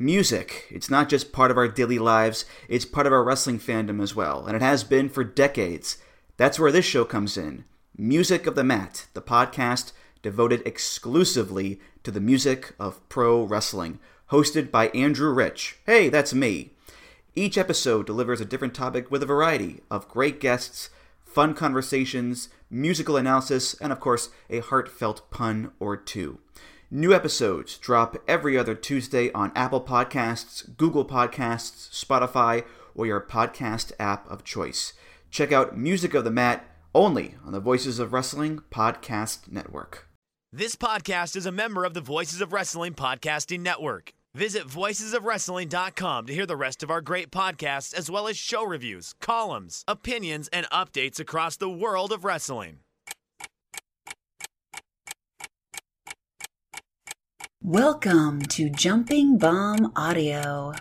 Music. It's not just part of our daily lives, it's part of our wrestling fandom as well, and it has been for decades. That's where this show comes in. Music of the Mat, the podcast devoted exclusively to the music of pro wrestling, hosted by Andrew Rich. Hey, that's me. Each episode delivers a different topic with a variety of great guests, fun conversations, musical analysis, and of course, a heartfelt pun or two. New episodes drop every other Tuesday on Apple Podcasts, Google Podcasts, Spotify, or your podcast app of choice. Check out Music of the Mat only on the Voices of Wrestling Podcast Network. This podcast is a member of the Voices of Wrestling Podcasting Network. Visit voicesofwrestling.com to hear the rest of our great podcasts, as well as show reviews, columns, opinions, and updates across the world of wrestling. Welcome to Jumping Bomb Audio.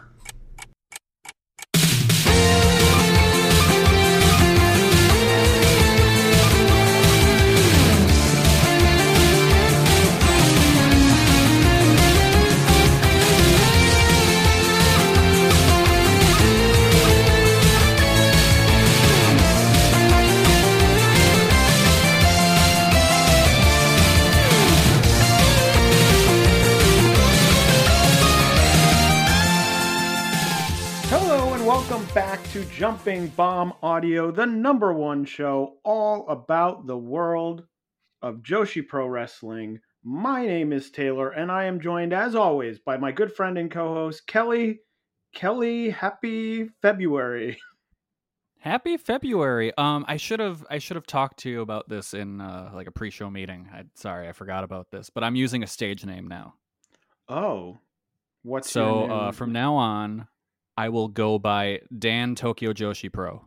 Welcome back to Jumping Bomb Audio, the number one show all about the world of Joshi Pro Wrestling. My name is Taylor, and I am joined, as always, by my good friend and co-host, Kelly. Kelly, happy February. Happy February. I should have talked to you about this in like a pre-show meeting. Sorry, I forgot about this, but I'm using a stage name now. Oh, what's your name? From now on, I will go by Dan Tokyo Joshi Pro.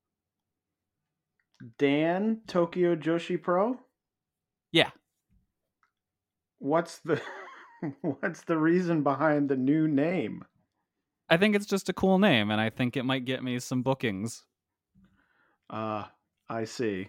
Dan Tokyo Joshi Pro? Yeah. What's the reason behind the new name? I think it's just a cool name, and I think it might get me some bookings. I see.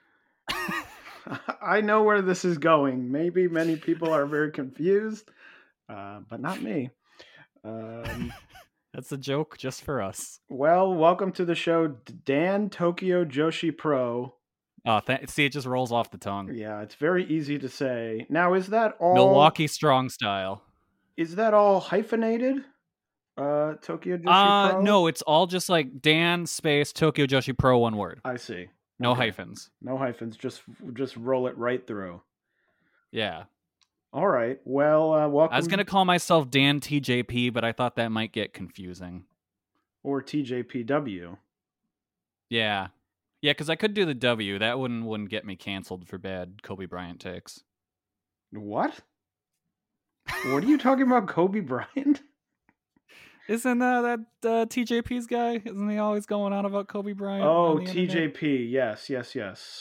I know where this is going. Maybe many people are very confused, but not me. That's a joke just for us. Well, welcome to the show, Dan Tokyo Joshi Pro. Oh, see, it just rolls off the tongue. Yeah, it's very easy to say. Now, is that all... Milwaukee Strong Style. Is that all hyphenated? Tokyo Joshi Pro? No, it's all just like Dan space Tokyo Joshi Pro, one word. I see. No hyphens. No hyphens, just roll it right through. Yeah. All right. Well, welcome. I was going to call myself Dan TJP, but I thought that might get confusing. Or TJPW. Yeah. Yeah, because I could do the W. That wouldn't get me canceled for bad Kobe Bryant takes. What? What are you talking about, Kobe Bryant? Isn't that TJP's guy? Isn't he always going on about Kobe Bryant? Oh, TJP. Yes. Yes.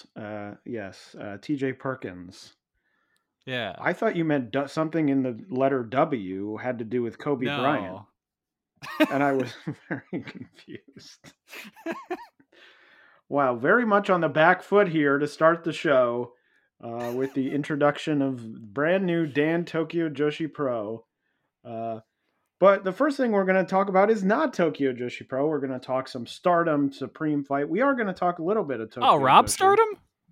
TJ Perkins. Yeah. I thought you meant something in the letter W had to do with Kobe Bryant. And I was very confused. Wow, very much on the back foot here to start the show with the introduction of brand new Dan Tokyo Joshi Pro. But the first thing we're going to talk about is not Tokyo Joshi Pro. We're going to talk some Stardom Supreme Fight. We are going to talk a little bit of Tokyo Rob Joshi. Stardom?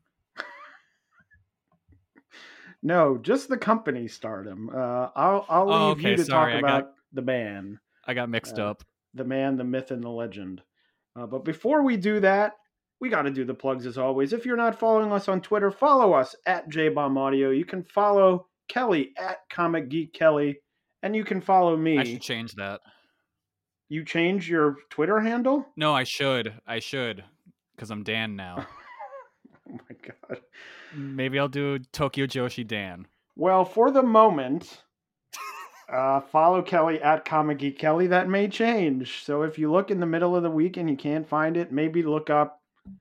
No, just the company Stardom. I'll leave you to talk about the man. I got mixed up. The man, the myth, and the legend. But before we do that, we got to do the plugs as always. If you're not following us on Twitter, follow us at JBombAudio. You can follow Kelly at Comic Geek Kelly, and you can follow me. I should change that. You change your Twitter handle? No, I should, because I'm Dan now. Oh my god. Maybe I'll do Tokyo Joshi Dan. Well, for the moment, follow Kelly at Comic Geek Kelly. That may change. So if you look in the middle of the week and you can't find it, maybe look up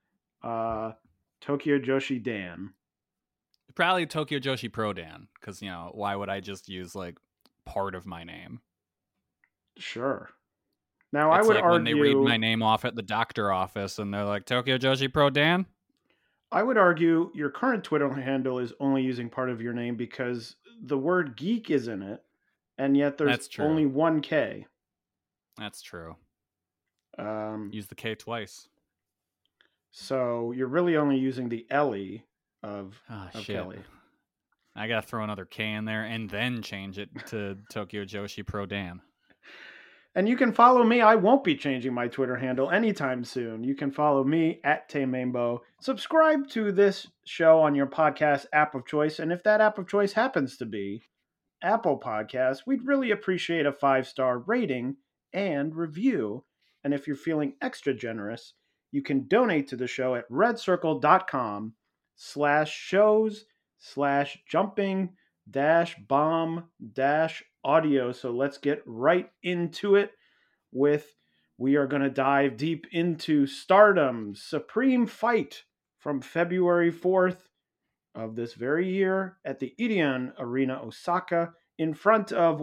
Tokyo Joshi Dan. Probably Tokyo Joshi Pro Dan, because, why would I just use, like, part of my name? Sure. Now, It's I would like argue... when they read my name off at the doctor office and they're like, Tokyo Joshi Pro Dan? I would argue your current Twitter handle is only using part of your name because the word geek is in it, and yet there's That's true. only one K. That's true. Um, Use the K twice. so you're really only using the Ellie of Shit. Kelly. I gotta throw another K in there and then change it to Tokyo Joshi Pro Dan. And you can follow me. I won't be changing my Twitter handle anytime soon. You can follow me at Tamembo. Subscribe to this show on your podcast app of choice. And if that app of choice happens to be Apple Podcasts, we'd really appreciate a 5-star rating and review. And if you're feeling extra generous, you can donate to the show at redcircle.com/shows/jumping-bomb-audio. So let's get right into it we are going to dive deep into Stardom's Supreme Fight from February 4th of this very year at the Edion Arena, Osaka, in front of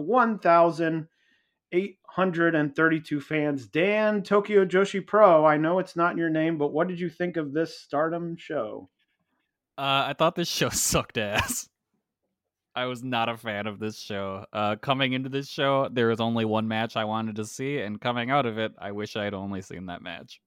1,832 fans. Dan, Tokyo Joshi Pro, I know it's not your name, but what did you think of this Stardom show? I thought this show sucked ass. I was not a fan of this show. Coming into this show, there was only one match I wanted to see, and coming out of it, I wish I had only seen that match.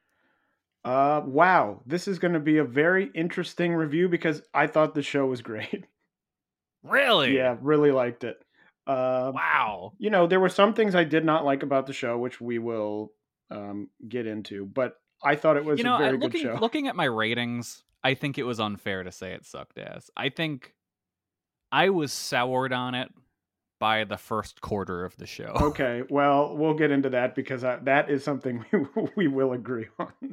Wow, this is going to be a very interesting review because I thought the show was great. Really? Yeah, really liked it. Wow. You know, there were some things I did not like about the show, which we will get into, but I thought it was a very good show. Looking at my ratings, I think it was unfair to say it sucked ass. I think I was soured on it by the first quarter of the show. Okay, well, we'll get into that because that is something we will agree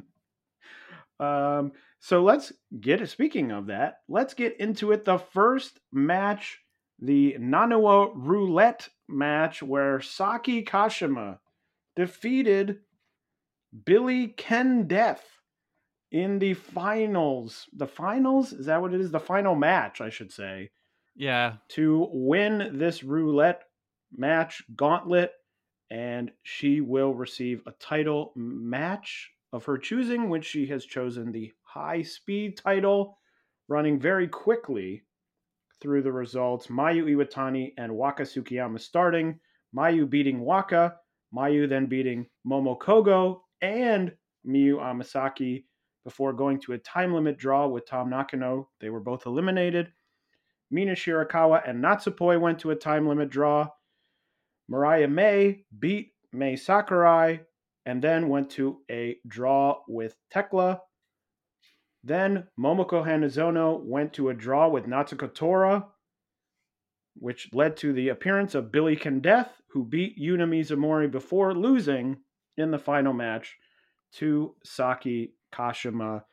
on. So speaking of that, let's get into it. The first match, the Nanawa Roulette match, where Saki Kashima defeated Billy Ken Death in the finals. The finals? Is that what it is? The final match, I should say. Yeah. To win this roulette match gauntlet, and she will receive a title match of her choosing, which she has chosen the high speed title, running very quickly through the results. Mayu Iwatani and Waka Tsukiyama starting. Mayu beating Waka. Mayu then beating Momo Kogo and Miyu Amasaki before going to a time limit draw with Tom Nakano. They were both eliminated. Mina Shirakawa and Natsupoi went to a time limit draw. Mariah May beat Mai Sakurai and then went to a draw with Tekla. Then Momoko Hanazono went to a draw with Natsuko Tora, which led to the appearance of Billy Ken Death, who beat Yuna Mizumori before losing in the final match to Saki Kashima.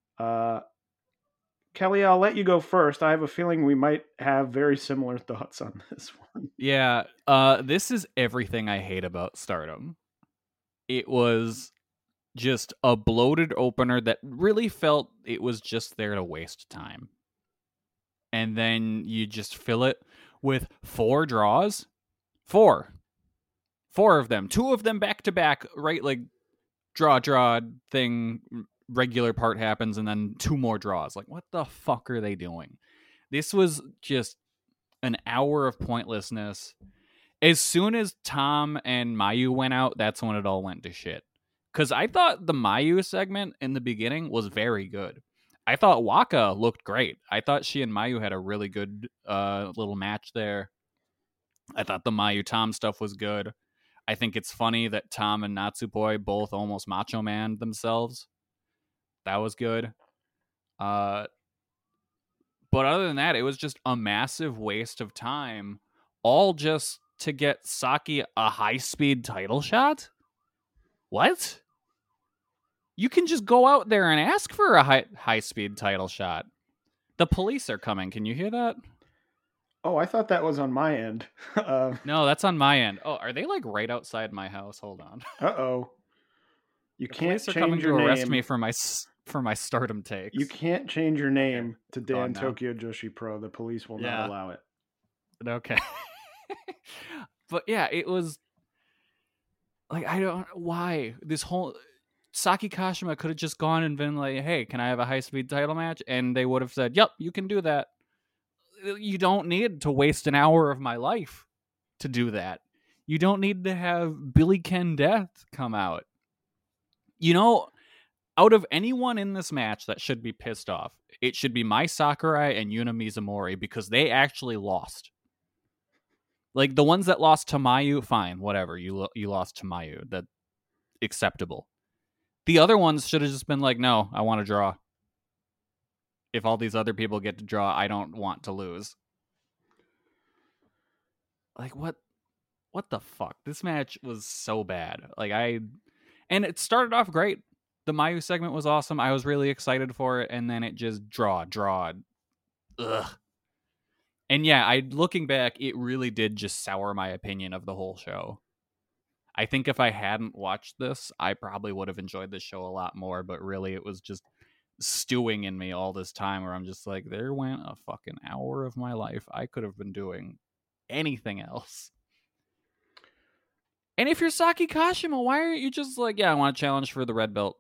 Kelly, I'll let you go first. I have a feeling we might have very similar thoughts on this one. Yeah, this is everything I hate about Stardom. It was just a bloated opener that really felt it was just there to waste time. And then you just fill it with 4 draws. 4 of them. 2 of them back to back, right? Like draw thing, regular part happens, and then 2 more draws. Like, what the fuck are they doing? This was just an hour of pointlessness. As soon as Tom and Mayu went out, that's when it all went to shit. Because I thought the Mayu segment in the beginning was very good. I thought Waka looked great. I thought she and Mayu had a really good little match there. I thought the Mayu Tom stuff was good. I think it's funny that Tom and Natsupoi both almost Macho Man themselves. That was good. But other than that, it was just a massive waste of time, all just to get Saki a high-speed title shot? What? You can just go out there and ask for a high-speed title shot. The police are coming. Can you hear that? Oh, I thought that was on my end. No, that's on my end. Oh, are they like right outside my house? Hold on. Uh-oh. You The can't police are change coming your to arrest name. me for my Stardom takes. You can't change your name to Dan Gone now. Tokyo Joshi Pro. The police will not allow it. Okay. But yeah, it was like, I don't why this whole Saki Kashima could have just gone and been like, hey, can I have a high-speed title match? And they would have said, yep, you can do that. You don't need to waste an hour of my life to do that. You don't need to have Billy Ken Death come out. Out of anyone in this match that should be pissed off, it should be Mai Sakurai and Yuna Mizumori, because they actually lost. Like, the ones that lost to Mayu, fine, whatever. You lost to Mayu. That's acceptable. The other ones should have just been like, no, I want to draw. If all these other people get to draw, I don't want to lose. Like, what the fuck? This match was so bad. And it started off great. The Mayu segment was awesome. I was really excited for it, and then it just draw. Ugh. And yeah, looking back, it really did just sour my opinion of the whole show. I think if I hadn't watched this, I probably would have enjoyed the show a lot more, but really it was just stewing in me all this time where I'm just like, there went a fucking hour of my life. I could have been doing anything else. And if you're Saki Kashima, why aren't you just like, yeah, I want to challenge for the red belt?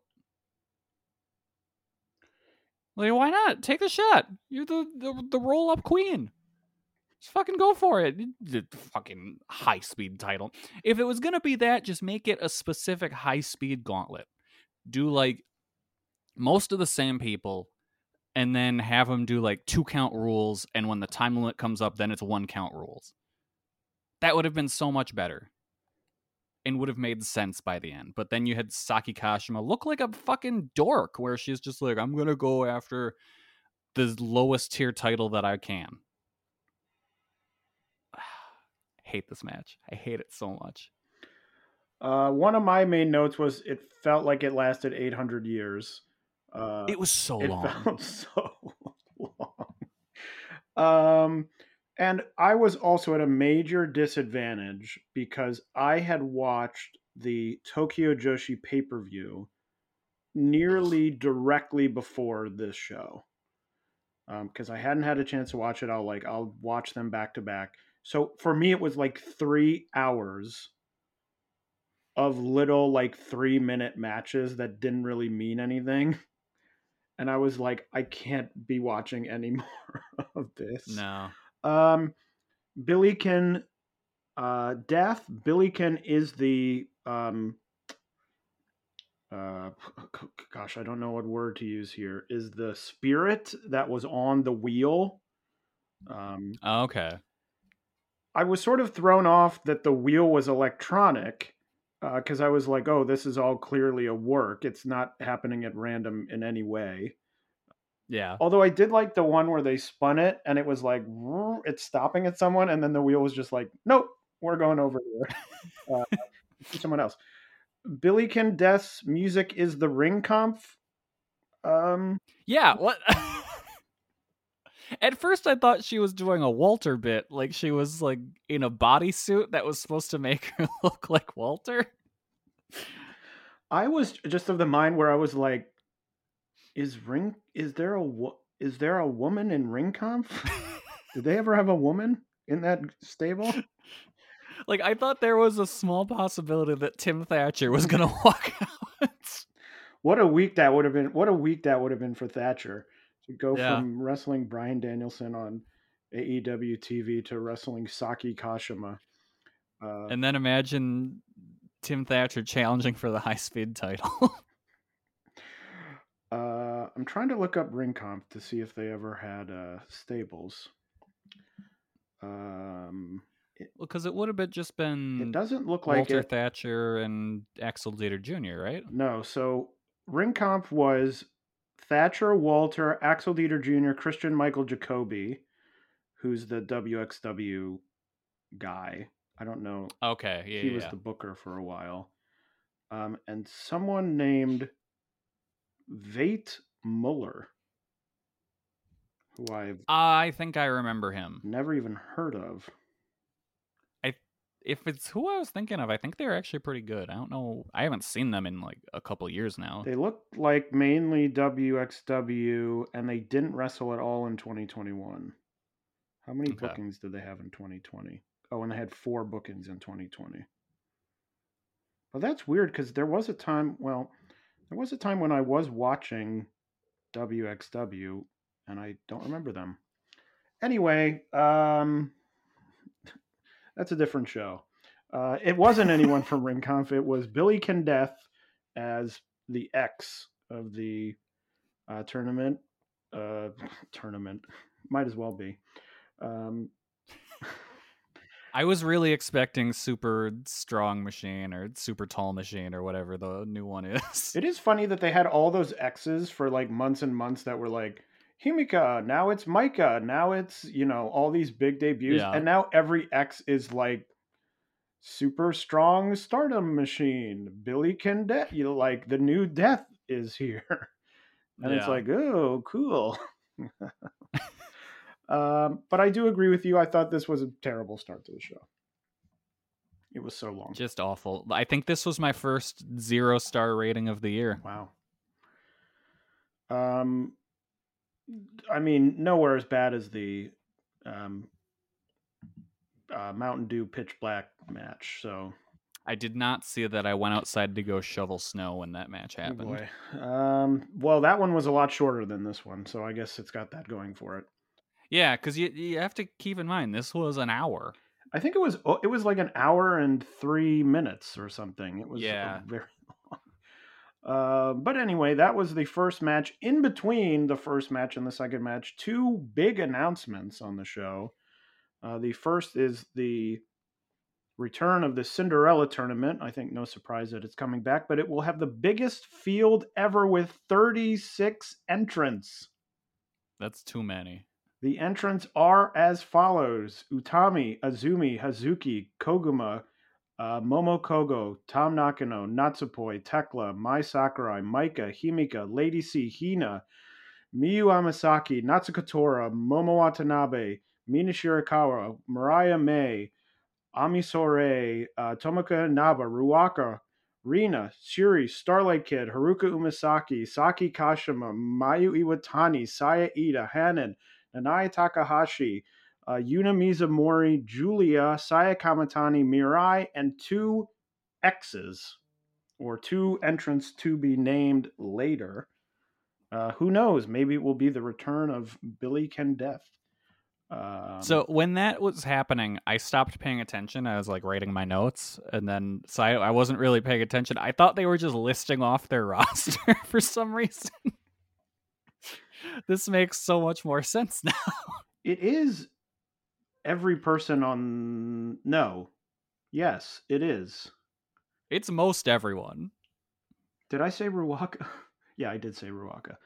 Like, why not? Take the shot. You're the roll-up queen. Just fucking go for it. The fucking high-speed title. If it was going to be that, just make it a specific high-speed gauntlet. Do, like, most of the same people, and then have them do, like, 2-count rules, and when the time limit comes up, then it's 1-count rules. That would have been so much better. And would have made sense by the end. But then you had Saki Kashima look like a fucking dork, where she's just like, I'm going to go after the lowest tier title that I can. Hate this match. I hate it so much. One of my main notes was it felt like it lasted 800 years. It was so long. It felt so long. And I was also at a major disadvantage because I had watched the Tokyo Joshi pay-per-view nearly directly before this show. Because I hadn't had a chance to watch it. I'll watch them back to back. So for me, it was like 3 hours of little 3-minute matches that didn't really mean anything. And I was like, I can't be watching any more of this. No. Billiken Death. Billiken is the gosh, I don't know what word to use here. Is the spirit that was on the wheel. Okay. I was sort of thrown off that the wheel was electronic, because I was like, oh, this is all clearly a work. It's not happening at random in any way. Yeah. Although I did like the one where they spun it and it was like, it's stopping at someone. And then the wheel was just like, nope, we're going over here. Someone else. Billiken Death's music is the Ring Kampf. Yeah, what? At first I thought she was doing a Walter bit. Like she was like in a bodysuit that was supposed to make her look like Walter. I was just of the mind where I was like, is there a woman in Ring Kampf? Did they ever have a woman in that stable? Like, I thought there was a small possibility that Tim Thatcher was going to walk out. What a week that would have been. What a week that would have been for Thatcher to go from wrestling Bryan Danielson on AEW TV to wrestling Saki Kashima. And then imagine Tim Thatcher challenging for the high-speed title. I'm trying to look up Ring Kampf to see if they ever had stables. Because it would have just been. It doesn't look like Walter Thatcher and Axel Dieter Jr., right? No, so Ring Kampf was Thatcher, Walter, Axel Dieter Jr., Christian Michael Jacoby, who's the WXW guy. I don't know. Okay, yeah, he was the booker for a while. And someone named Veit Muller, who I think I remember him. Never even heard of. If it's who I was thinking of, I think they're actually pretty good. I don't know. I haven't seen them in like a couple years now. They looked like mainly WXW, and they didn't wrestle at all in 2021. How many bookings did they have in 2020? Oh, and they had 4 bookings in 2020. Well, that's weird because there was a time when I was watching WXW, and I don't remember them. Anyway, That's a different show. It wasn't anyone from Ring Conf. It was Billy Kendeth as the X of the tournament. Tournament might as well be. I was really expecting Super Strong Machine or Super Tall Machine or whatever the new one is. It is funny that they had all those X's for like months and months that were like Himika, now it's Micah, now it's, all these big debuts. Yeah. And now every X is like Super Strong Stardom Machine. Billy Kendeth, like the new Death is here. And it's like, oh, cool. But I do agree with you. I thought this was a terrible start to the show. It was so long. Just awful. I think this was my first 0-star rating of the year. Wow. I mean, nowhere as bad as the Mountain Dew Pitch Black match. So I did not see that. I went outside to go shovel snow when that match happened. boy. Well, that one was a lot shorter than this one, so I guess it's got that going for it. Yeah, because you have to keep in mind this was an hour. I think it was like an hour and 3 minutes or something. It was very long. But anyway, that was the first match. In between the first match and the second match, two big announcements on the show. The first is the return of the Cinderella tournament. I think no surprise that it's coming back, but it will have the biggest field ever with 36 entrants. That's too many. The entrants are as follows: Utami, Azumi, Hazuki, Koguma, Momokogo, Tom Nakano, Natsupoi, Tekla, Mai Sakurai, Maika, Himika, Lady C, Hina, Miyu Amasaki, Natsukatora, Momo Watanabe, Mina Shirakawa, Mariah May, Amisore, Tomoka Naba, Ruaka, Rina, Shuri, Starlight Kid, Haruka Umasaki, Saki Kashima, Mayu Iwatani, Saya Ida, Hanan, Nanai Takahashi, Yuna Mizumori, Julia, Saya Kamatani, Mirai, and two X's, or two entrants to be named later. Who knows? Maybe it will be the return of Billy Kendeth. So when that was happening, I stopped paying attention. I was like writing my notes, and then I wasn't really paying attention. I thought they were just listing off their roster for some reason. This makes so much more sense now. It is every person on... No. Yes, it is. It's most everyone. Did I say Ruaka? Yeah, I did say Ruaka.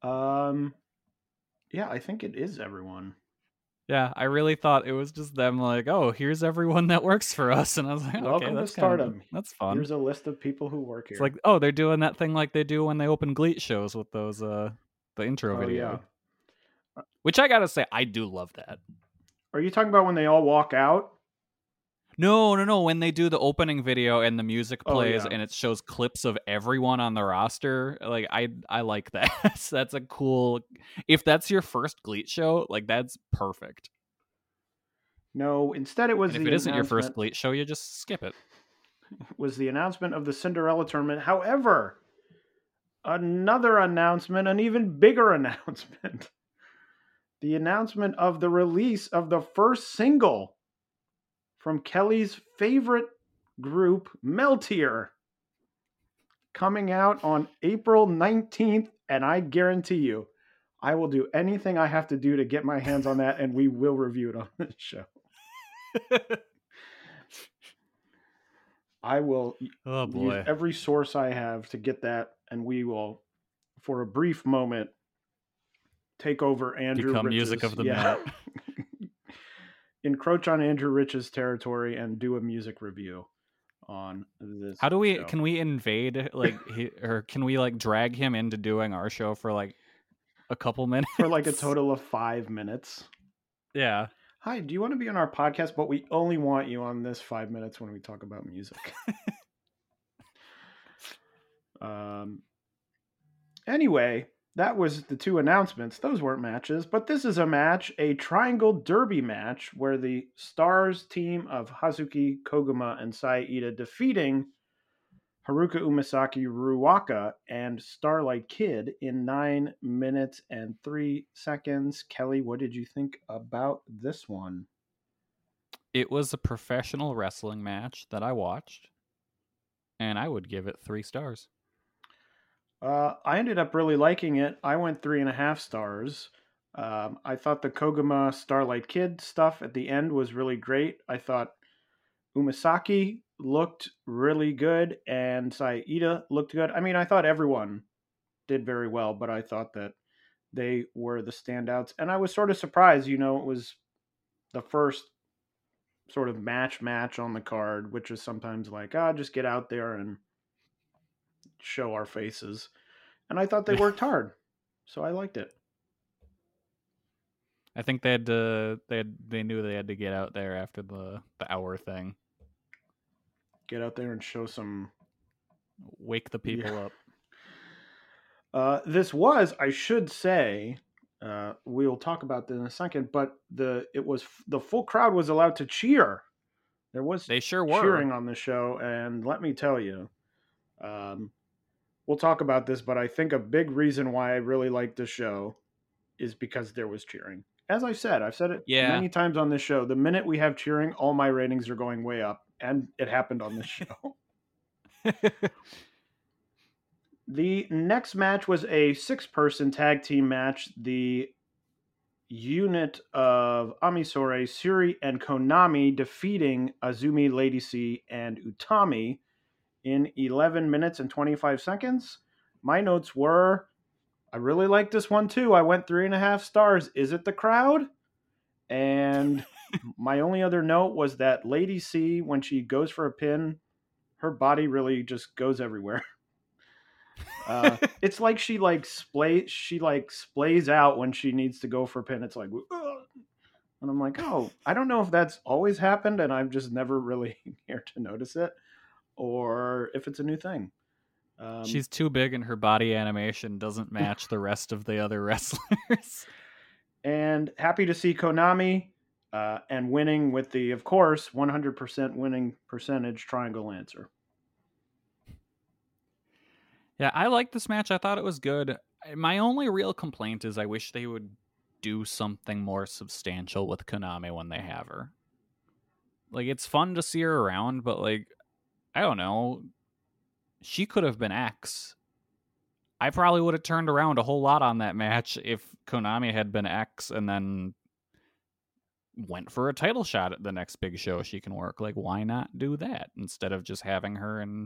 Yeah, I think it is everyone. Yeah, I really thought it was just them like, oh, here's everyone that works for us. And I was like, welcome okay, that's to Stardom. That's fun. Here's a list of people who work here. It's like, oh, they're doing that thing like they do when they open Gleat shows with those, the intro video. Yeah. Which I gotta say, I do love that. Are you talking about when they all walk out? No. When they do the opening video and the music plays yeah. and it shows clips of everyone on the roster, like I like that. That's a cool. If that's your first Gleat show, like that's perfect. No, instead it was. And if it isn't your first Gleat show, you just skip it. Was the announcement of the Cinderella tournament. However, another announcement, an even bigger announcement. The announcement of the release of the first single from Kelly's favorite group, Meltear, coming out on April 19th, and I guarantee you, I will do anything I have to do to get my hands on that, and we will review it on this show. I will use every source I have to get that, and we will, for a brief moment, take over Andrew Become Rich's, music of the mat. Encroach on Andrew Rich's territory and do a music review on this. How do we? show. Can we invade or can we like drag him into doing our show for like a couple minutes? For like a total of 5 minutes. Yeah. Hi, do you want to be on our podcast? But we only want you on this 5 minutes when we talk about music. Anyway, that was the two announcements. Those weren't matches, but this is a match, a Triangle Derby match, where the Stars team of Hazuki, Koguma, and Saida defeating Haruka Umasaki, Ruaka, and Starlight Kid in 9 minutes and 3 seconds. Kelly, what did you think about this one? It was a professional wrestling match that I watched, and I would give it 3 stars. I ended up really liking it. I went 3.5 stars. I thought the Koguma Starlight Kid stuff at the end was really great. I thought Umasaki looked really good and Saida looked good. I mean, I thought everyone did very well, but I thought that they were the standouts. And I was sort of surprised, it was the first sort of match on the card, which is sometimes like, just get out there and show our faces. And I thought they worked hard. So I liked it. I think they knew they had to get out there after the hour thing. Get out there and show some, wake the people up. This was, I should say, we'll talk about this in a second, but the full crowd was allowed to cheer. They sure were cheering on the show, and let me tell you, we'll talk about this, but I think a big reason why I really like the show is because there was cheering. As I've said it many times on this show. The minute we have cheering, all my ratings are going way up, and it happened on this show. The next match was a 6-person tag team match. The unit of Amisore, Syuri, and Konami defeating Azumi, Lady C, and Utami in 11 minutes and 25 seconds. My notes were, I really like this one too. I went 3.5 stars. Is it the crowd? And my only other note was that Lady C, when she goes for a pin, her body really just goes everywhere. It's like she splays out when she needs to go for a pin. It's like, ugh. And I'm like, I don't know if that's always happened and I've just never really cared to notice it, or if it's a new thing. She's too big and her body animation doesn't match the rest of the other wrestlers. And happy to see Konami and winning with the, of course, 100% winning percentage Triangle Lancer. Yeah, I liked this match. I thought it was good. My only real complaint is I wish they would do something more substantial with Konami when they have her. Like, it's fun to see her around, but, like, I don't know. She could have been X. I probably would have turned around a whole lot on that match if Konami had been X and then went for a title shot at the next big show she can work. Like, why not do that instead of just having her in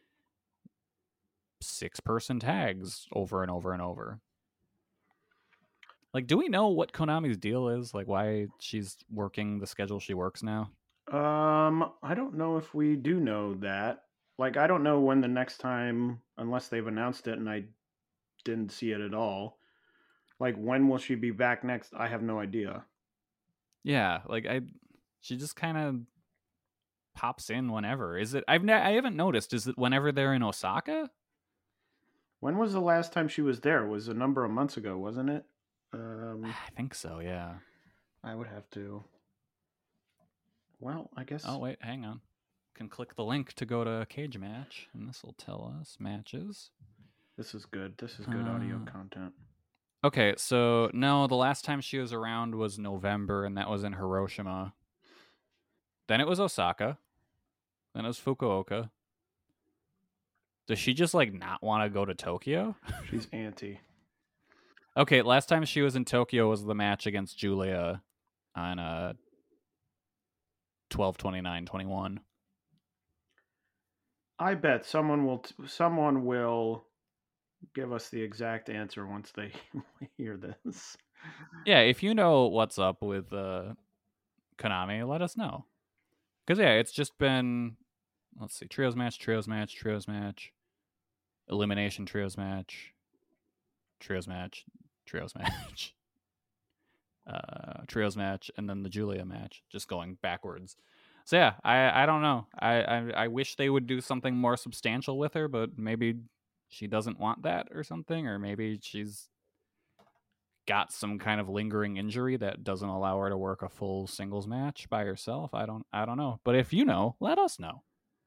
6-person tags over and over and over? Like, do we know what Konami's deal is? Like, why she's working the schedule she works now? I don't know if we do know that. Like, I don't know when the next time, unless they've announced it and I didn't see it at all. Like, when will she be back next? I have no idea. Yeah, like, she just kind of pops in whenever. Is it? I haven't noticed. Is it whenever they're in Osaka? When was the last time she was there? It was a number of months ago, wasn't it? I think so, yeah. I would have to. Well, I guess. Oh, wait, hang on. Can click the link to go to Cage Match, and this will tell us matches. This is good. This is good audio content. Okay, so no, the last time she was around was November, and that was in Hiroshima. Then it was Osaka. Then it was Fukuoka. Does she just, like, not want to go to Tokyo? She's anti. Okay, last time she was in Tokyo was the match against Julia on 12/29/21. I bet someone will give us the exact answer once they hear this. Yeah, if you know what's up with Konami, let us know. Because, yeah, it's just been, let's see, trios match, elimination trios match, trios match, trios match, and then the Julia match, just going backwards. So yeah, I don't know. I wish they would do something more substantial with her, but maybe she doesn't want that or something, or maybe she's got some kind of lingering injury that doesn't allow her to work a full singles match by herself. I don't know. But if you know, let us know.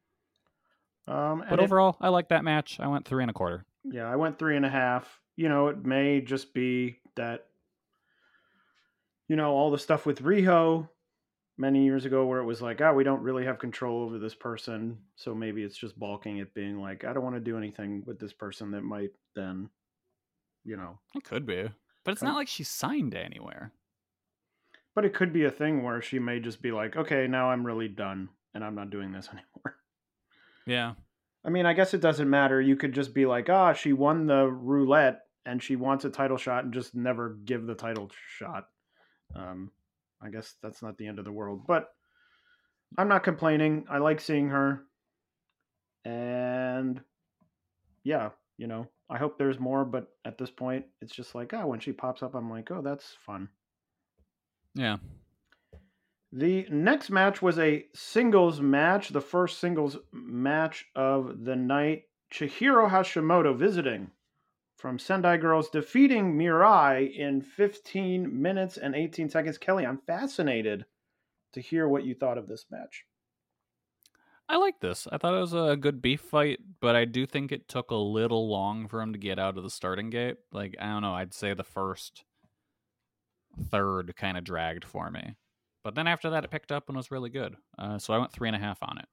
But overall, I like that match. I went 3.25. Yeah, I went 3.5. It may just be that, all the stuff with Riho many years ago where it was like, we don't really have control over this person, so maybe it's just balking it being like, I don't want to do anything with this person that might then, It could be. But it's not like she's signed anywhere. But it could be a thing where she may just be like, okay, now I'm really done and I'm not doing this anymore. Yeah. I mean, I guess it doesn't matter. You could just be like, she won the roulette and she wants a title shot and just never give the title shot. I guess that's not the end of the world, but I'm not complaining. I like seeing her. And yeah, I hope there's more, but at this point, it's just like, when she pops up, I'm like, that's fun. Yeah. The next match was a singles match, the first singles match of the night. Chihiro Hashimoto visiting from Sendai Girls, defeating Mirai in 15 minutes and 18 seconds. Kelly, I'm fascinated to hear what you thought of this match. I like this. I thought it was a good beef fight, but I do think it took a little long for him to get out of the starting gate. Like, I don't know, I'd say the first third kind of dragged for me. But then after that, it picked up and was really good. So I went 3.5 on it.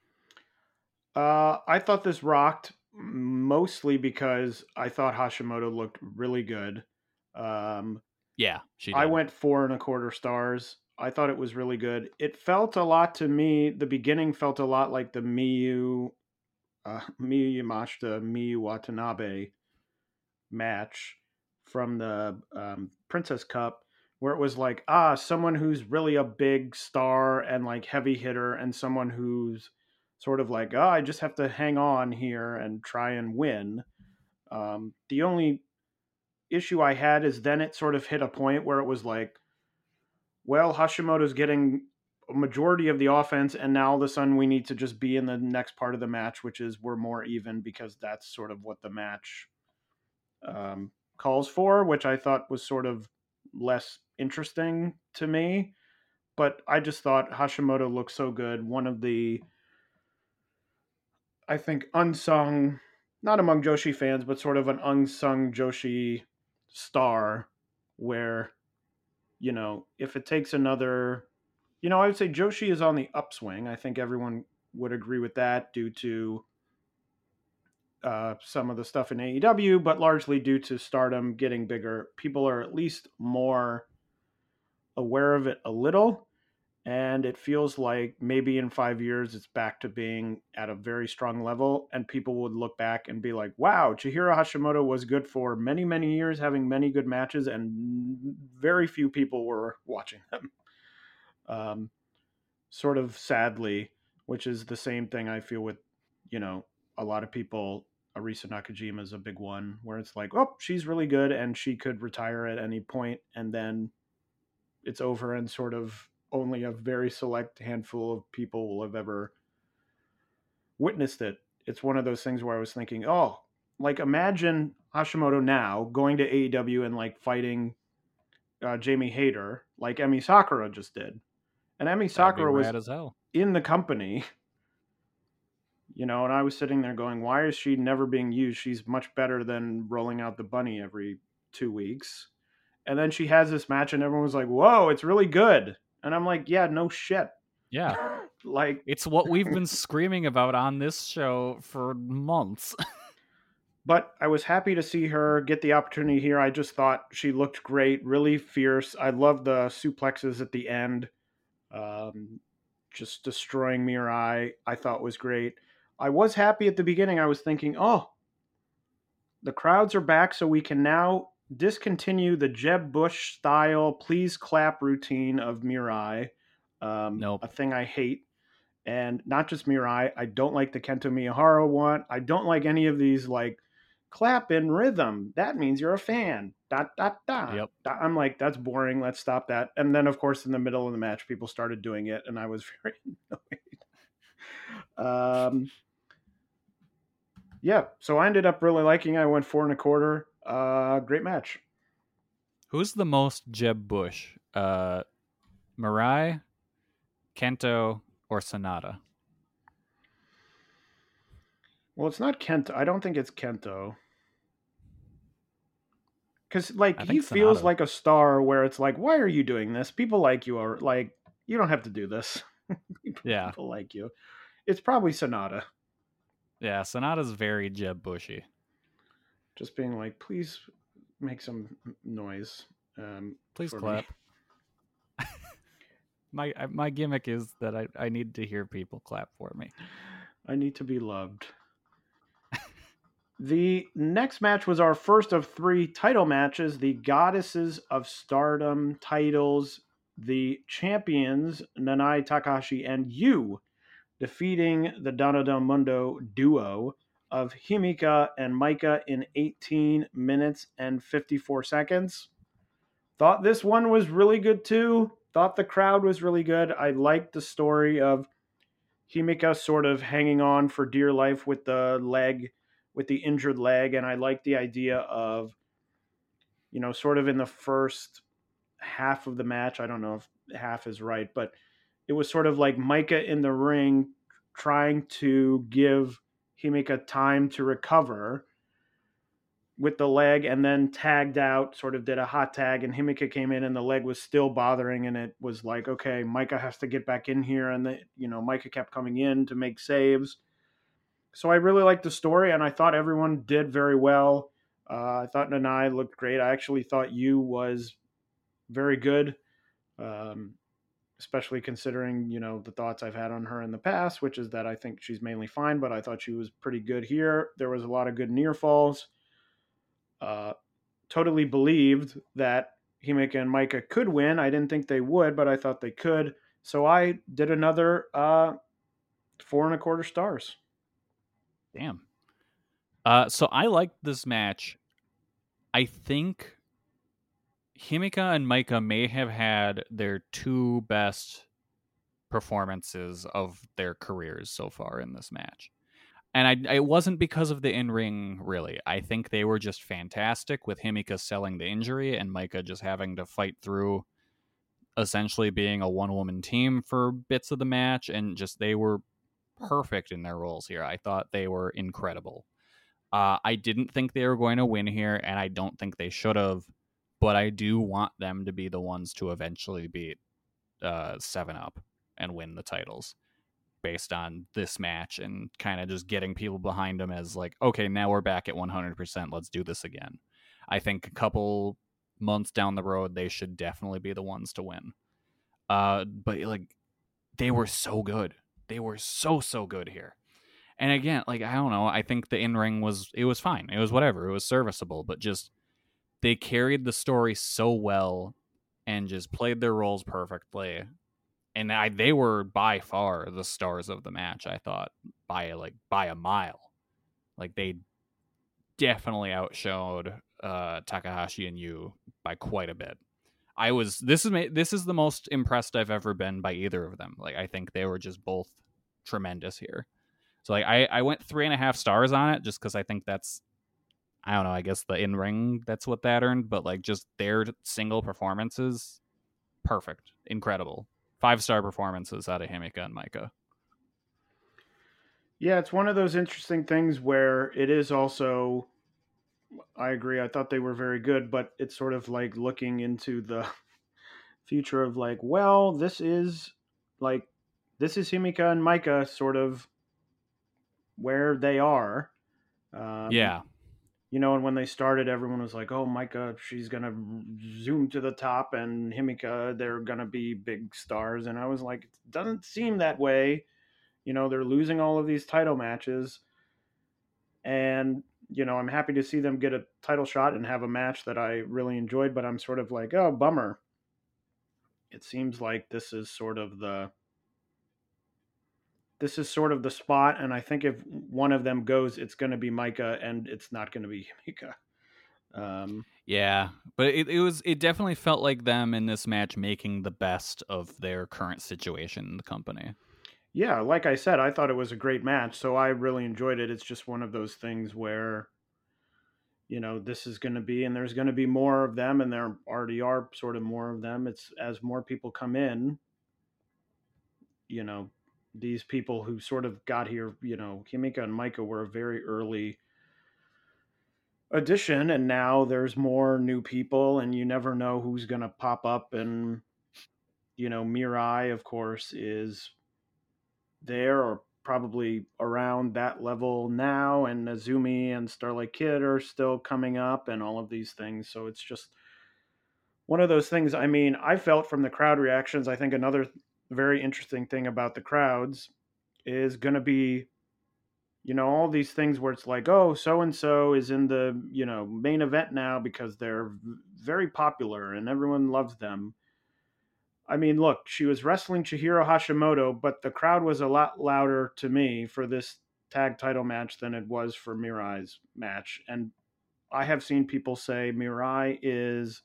I thought this rocked, mostly because I thought Hashimoto looked really good. Yeah, she did. I went 4.25 stars. I thought it was really good. It felt a lot to me. The beginning felt a lot like the Miyu Yamashita, Miyu Watanabe match from the Princess Cup, where it was like, someone who's really a big star and like heavy hitter, and someone who's sort of like, I just have to hang on here and try and win. The only issue I had is then it sort of hit a point where it was like, well, Hashimoto's getting a majority of the offense, and now all of a sudden we need to just be in the next part of the match, which is we're more even, because that's sort of what the match calls for, which I thought was sort of less interesting to me. But I just thought Hashimoto looked so good. One of the, I think, unsung, not among Joshi fans, but sort of an unsung Joshi star, where, if it takes another, I would say Joshi is on the upswing. I think everyone would agree with that due to some of the stuff in AEW, but largely due to Stardom getting bigger. People are at least more aware of it a little, and it feels like maybe in 5 years it's back to being at a very strong level, and people would look back and be like, wow, Chihiro Hashimoto was good for many, many years, having many good matches, and very few people were watching them. Sort of sadly, which is the same thing I feel with, a lot of people. Arisa Nakajima is a big one, where it's like, she's really good and she could retire at any point, and then it's over, and sort of only a very select handful of people will have ever witnessed it. It's one of those things where I was thinking, like, imagine Hashimoto now going to AEW and like fighting Jamie Hayter like Emi Sakura just did. And Emi Sakura was as hell in the company, and I was sitting there going, why is she never being used? She's much better than rolling out the bunny every 2 weeks. And then she has this match and everyone was like, whoa, it's really good. And I'm like, yeah, no shit. Yeah. Like, it's what we've been screaming about on this show for months. But I was happy to see her get the opportunity here. I just thought she looked great, really fierce. I loved the suplexes at the end. Just destroying Mirai, I thought was great. I was happy at the beginning. I was thinking, the crowds are back, so we can now discontinue the Jeb Bush style please clap routine of Mirai. Nope. A thing I hate. And not just Mirai, I don't like the Kento Miyahara one. I don't like any of these, like, clap in rhythm. That means you're a fan. Dot, dot, dot. Yep. I'm like, that's boring. Let's stop that. And then, of course, in the middle of the match, people started doing it, and I was very annoyed. Yeah, so I ended up really liking it. I went 4.25. Great match. Who's the most Jeb Bush? Mirai, Kento, or Sonata? Well, it's not Kento. I don't think it's Kento. Because, like, he feels like a star where it's like, why are you doing this? People like you, or like, you don't have to do this. Yeah. People like you. It's probably Sonata. Yeah, Sonata's very Jeb Bushy. Just being like, please make some noise. Please for clap. Me. My gimmick is that I need to hear people clap for me. I need to be loved. The next match was our first of 3 title matches. The Goddesses of Stardom titles. The champions, Nanai Takahashi and Yu, defeating the Donna Del Mundo duo of Himika and Maika in 18 minutes and 54 seconds. Thought this one was really good too. Thought the crowd was really good. I liked the story of Himika sort of hanging on for dear life with the injured leg. And I liked the idea of, sort of in the first half of the match. I don't know if half is right, but it was sort of like Maika in the ring trying to give Himika time to recover with the leg, and then tagged out, sort of did a hot tag, and Himika came in and the leg was still bothering, and it was like, okay, Maika has to get back in here, and Maika kept coming in to make saves. So I really liked the story, and I thought everyone did very well. I thought Nanai looked great. I actually thought Yu was very good. Especially considering, the thoughts I've had on her in the past, which is that I think she's mainly fine, but I thought she was pretty good here. There was a lot of good near falls. Totally believed that Himika and Maika could win. I didn't think they would, but I thought they could. So I did another 4.25 stars. Damn. So I liked this match. I think Himika and Maika may have had their 2 best performances of their careers so far in this match. And it wasn't because of the in-ring, really. I think they were just fantastic, with Himika selling the injury and Maika just having to fight through essentially being a one-woman team for bits of the match, and just they were perfect in their roles here. I thought they were incredible. I didn't think they were going to win here, and I don't think they should have, but I do want them to be the ones to eventually beat 7-Up and win the titles based on this match, and kind of just getting people behind them as like, okay, now we're back at 100%. Let's do this again. I think a couple months down the road, they should definitely be the ones to win. But like, they were so good. They were so good here. And again, like, I don't know, I think the in-ring was fine. It was whatever. It was serviceable, but just they carried the story so well and just played their roles perfectly. And they were by far the stars of the match, I thought, by a mile. Like, they definitely outshowed Takahashi and Yu by quite a bit. This is the most impressed I've ever been by either of them. Like, I think they were just both tremendous here. So like, I went 3.5 stars on it, just because I think that's, I don't know, I guess the in-ring, that's what that earned, but like, just their single performances, perfect, incredible. 5-star performances out of Himika and Maika. Yeah, it's one of those interesting things where it is also, I agree, I thought they were very good, but it's sort of like looking into the future of like, well, this is Himika and Maika sort of where they are. Yeah. And when they started, everyone was like, oh, Maika, she's going to zoom to the top, and Himika, they're going to be big stars. And I was like, it doesn't seem that way. They're losing all of these title matches. And, I'm happy to see them get a title shot and have a match that I really enjoyed, but I'm sort of like, oh, bummer. It seems like this is sort of the spot, and I think if one of them goes, it's going to be Maika, and it's not going to be Himika. Yeah, but it definitely felt like them in this match making the best of their current situation in the company. Yeah, like I said, I thought it was a great match, so I really enjoyed it. It's just one of those things where, this is going to be, and there's going to be more of them, and there already are sort of more of them. It's as more people come in, these people who sort of got here, Himika and Maika were a very early addition, and now there's more new people, and you never know who's going to pop up and Mirai, of course, is there or probably around that level now, and Azumi and Starlight Kid are still coming up and all of these things. So it's just one of those things. I mean, I felt from the crowd reactions, I think another very interesting thing about the crowds is going to be, all these things where it's like, oh, so-and-so is in the, main event now because they're very popular and everyone loves them. I mean, look, she was wrestling Chihiro Hashimoto, but the crowd was a lot louder to me for this tag title match than it was for Mirai's match. And I have seen people say Mirai is...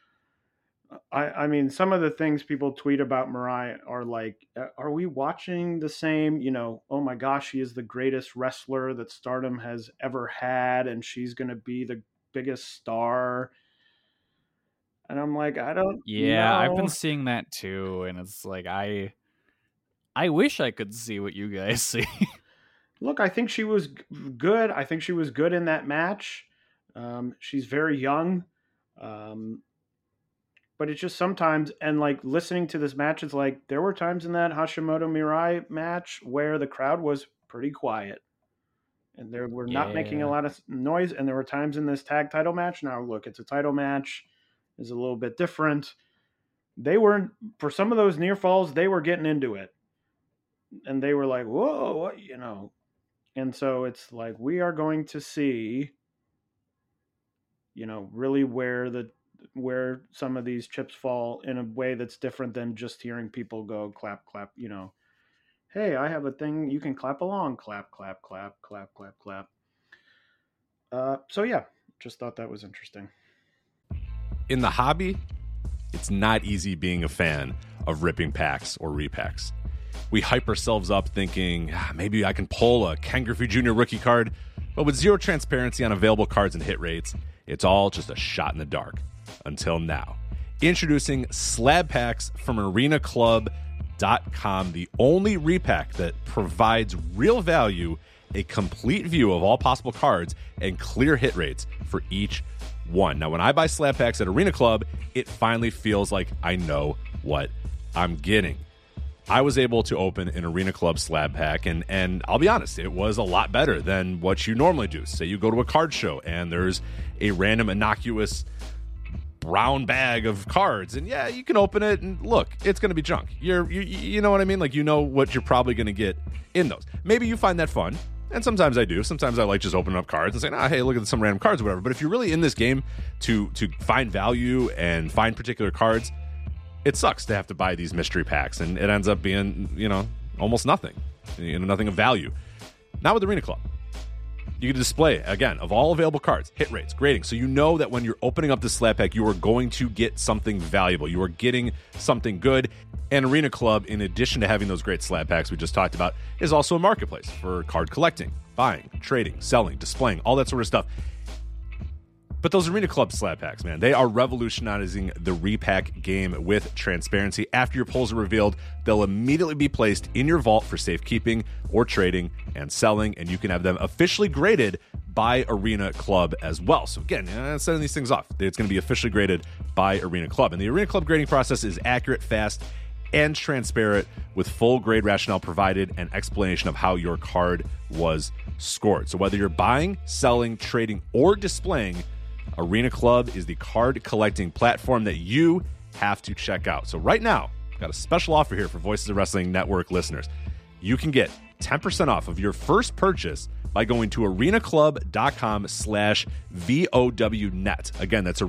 I mean, some of the things people tweet about Mirai are like, are we watching the same, oh my gosh, she is the greatest wrestler that Stardom has ever had, and she's going to be the biggest star. And I'm like, I don't know. I've been seeing that too, and it's like, I wish I could see what you guys see. Look, I think she was good. I think she was good in that match. She's very young. But it's just sometimes, and like listening to this match, it's like there were times in that Hashimoto Mirai match where the crowd was pretty quiet and they were not making a lot of noise. And there were times in this tag title match. Now, look, it's a title match, is a little bit different. They were, for some of those near falls, they were getting into it. And they were like, whoa, what, And so it's like, we are going to see, really where some of these chips fall in a way that's different than just hearing people go clap, clap, hey, I have a thing, you can clap along, clap, clap, clap, clap, clap, clap. So yeah, just thought that was interesting. In the hobby, it's not easy being a fan of ripping packs or repacks. We hype ourselves up thinking, maybe I can pull a Ken Griffey Jr. rookie card, but with zero transparency on available cards and hit rates, it's all just a shot in the dark. Until now. Introducing Slab Packs from ArenaClub.com, the only repack that provides real value, a complete view of all possible cards, and clear hit rates for each one. Now, when I buy Slab Packs at Arena Club, it finally feels like I know what I'm getting. I was able to open an Arena Club Slab Pack, and I'll be honest, it was a lot better than what you normally do. Say you go to a card show, and there's a random innocuous brown bag of cards, and yeah, you can open it and look, it's going to be junk. You know what I mean? Like, what you're probably going to get in those. Maybe you find that fun, and sometimes I do. Sometimes I like just opening up cards and saying, hey, look at some random cards or whatever. But if you're really in this game to find value and find particular cards, it sucks to have to buy these mystery packs, and it ends up being, almost nothing. Nothing of value. Not with Arena Club. You can display, again, of all available cards, hit rates, grading, so you know that when you're opening up the slab pack, you are going to get something valuable. You are getting something good. And Arena Club, in addition to having those great slab packs we just talked about, is also a marketplace for card collecting, buying, trading, selling, displaying, all that sort of stuff. But those Arena Club slab packs, man, they are revolutionizing the repack game with transparency. After your pulls are revealed, they'll immediately be placed in your vault for safekeeping or trading and selling, and you can have them officially graded by Arena Club as well. So again, sending these things off, it's going to be officially graded by Arena Club. And the Arena Club grading process is accurate, fast, and transparent, with full grade rationale provided and explanation of how your card was scored. So whether you're buying, selling, trading, or displaying, Arena Club is the card collecting platform that you have to check out. So right now, I've got a special offer here for Voices of Wrestling Network listeners. You can get 10% off of your first purchase by going to arenaclub.com/VOWnet. Again, that's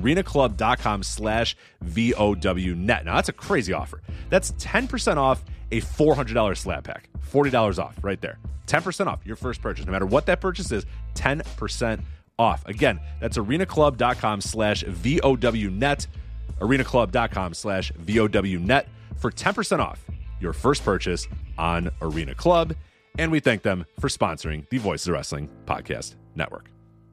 arenaclub.com/VOWnet. Now, that's a crazy offer. That's 10% off a $400 slab pack. $40 off right there. 10% off your first purchase. No matter what that purchase is, 10% off. Again, that's arenaclub.com/VOWnet. arenaclub.com/VOWnet for 10% off your first purchase on Arena Club. And we thank them for sponsoring the Voices of Wrestling Podcast Network.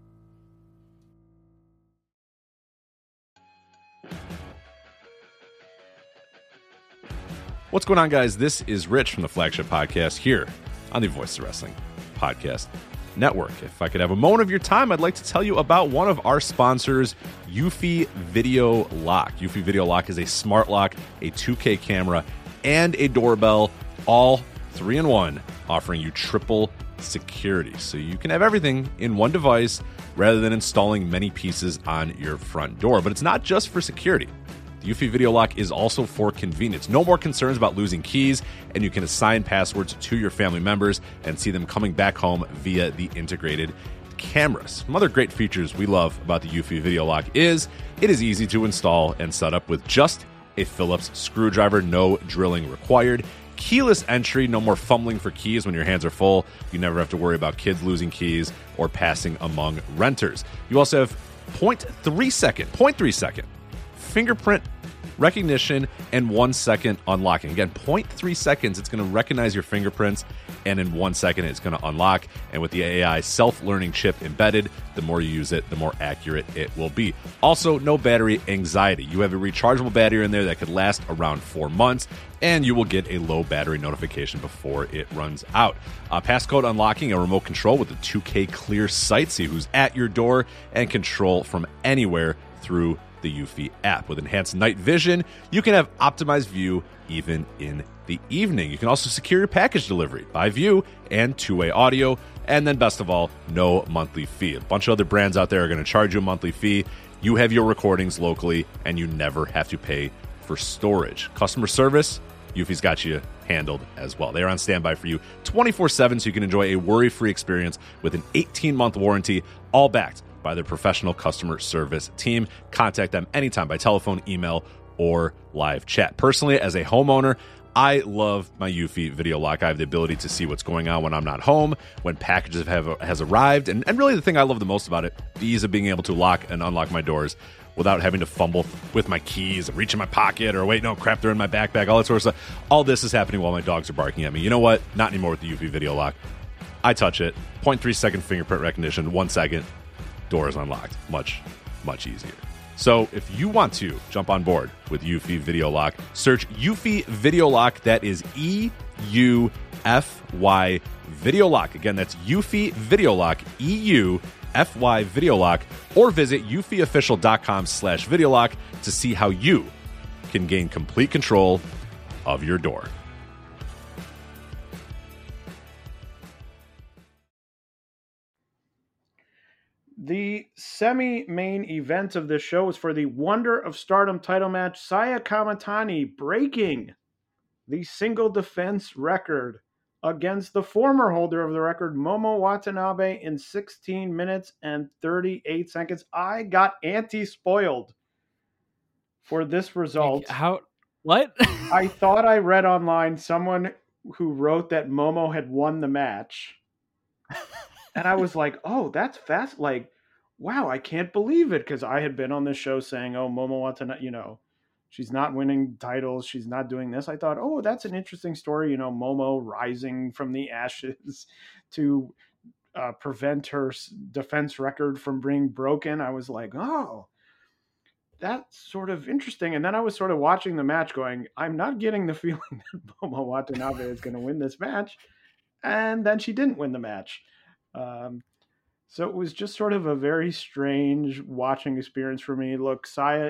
What's going on, guys? This is Rich from the Flagship Podcast here on the Voices of Wrestling Podcast Network. If I could have a moment of your time, I'd like to tell you about one of our sponsors, Eufy Video Lock. Eufy Video Lock is a smart lock, a 2K camera, and a doorbell, all 3-in-1, offering you triple security. So you can have everything in one device rather than installing many pieces on your front door. But it's not just for security. The Eufy Video Lock is also for convenience. No more concerns about losing keys, and you can assign passwords to your family members and see them coming back home via the integrated cameras. Some other great features we love about the Eufy Video Lock is it is easy to install and set up with just a Phillips screwdriver, no drilling required. Keyless entry, no more fumbling for keys when your hands are full. You never have to worry about kids losing keys or passing among renters. You also have 0.3 second fingerprint recognition and 1 second unlocking. Again, 0.3 seconds, it's going to recognize your fingerprints, and in 1 second, it's going to unlock. And with the AI self-learning chip embedded, the more you use it, the more accurate it will be. Also, no battery anxiety. You have a rechargeable battery in there that could last around 4 months, and you will get a low battery notification before it runs out. Passcode unlocking, a remote control with a 2K clear sight, see who's at your door, and control from anywhere through the Eufy app. With enhanced night vision, you can have optimized view even in the evening. You can also secure your package delivery by view and two-way audio. And then best of all, no monthly fee. A bunch of other brands out there are going to charge you a monthly fee. You have your recordings locally, and you never have to pay for storage. Customer service, Eufy's got you handled as well. They are on standby for you 24/7, so you can enjoy a worry-free experience with an 18-month warranty, all backed by their professional customer service team. Contact them anytime by telephone, email, or live chat. Personally, as a homeowner, I love my Eufy Video Lock. I have the ability to see what's going on when I'm not home, when packages has arrived, and really the thing I love the most about it, the ease of being able to lock and unlock my doors without having to fumble with my keys and reach in my pocket or wait, no, crap, they're in my backpack, all that sort of stuff. All this is happening while my dogs are barking at me. You know what? Not anymore with the Eufy Video Lock. I touch it, 0.3 second fingerprint recognition, 1 second, door is unlocked. Much, much easier. So if you want to jump on board with Eufy Video Lock, search Eufy Video Lock. That is EUFY Video Lock. Again, that's Eufy Video Lock, EUFY Video Lock, or visit eufyofficial.com/videolock to see how you can gain complete control of your door. The semi-main event of this show was for the Wonder of Stardom title match, Saya Kamatani breaking the single defense record against the former holder of the record, Momo Watanabe, in 16 minutes and 38 seconds. I got anti-spoiled for this result. How? What? I thought I read online someone who wrote that Momo had won the match. And I was like, oh, that's fast. Like, wow, I can't believe it. Because I had been on this show saying, oh, Momo Watanabe, she's not winning titles. She's not doing this. I thought, oh, that's an interesting story. Momo rising from the ashes to prevent her defense record from being broken. I was like, oh, that's sort of interesting. And then I was sort of watching the match going, I'm not getting the feeling that Momo Watanabe is going to win this match. And then she didn't win the match. So it was just sort of a very strange watching experience for me. Look, Saya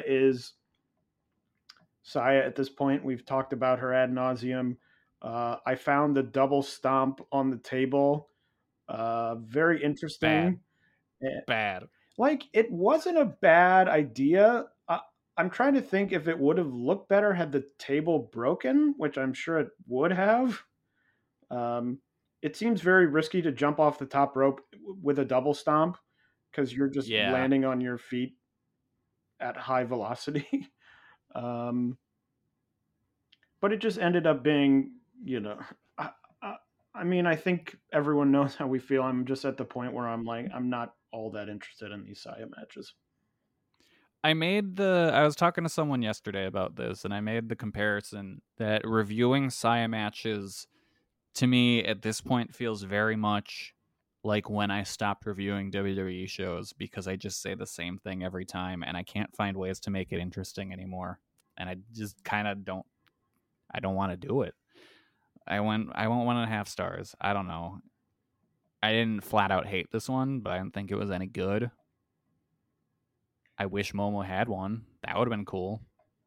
at this point. We've talked about her ad nauseum. I found the double stomp on the table very interesting. Bad. Like, it wasn't a bad idea. I'm trying to think if it would have looked better had the table broken, which I'm sure it would have. It seems very risky to jump off the top rope with a double stomp because you're just landing on your feet at high velocity. But it just ended up being, I mean, I think everyone knows how we feel. I'm just at the point where I'm like, I'm not all that interested in these Saya matches. I was talking to someone yesterday about this, and I made the comparison that reviewing Saya matches to me at this point feels very much like when I stopped reviewing WWE shows, because I just say the same thing every time and I can't find ways to make it interesting anymore. And I just kind of don't want to do it. I went 1.5 stars. I don't know. I didn't flat out hate this one, but I didn't think it was any good. I wish Momo had one. That would have been cool.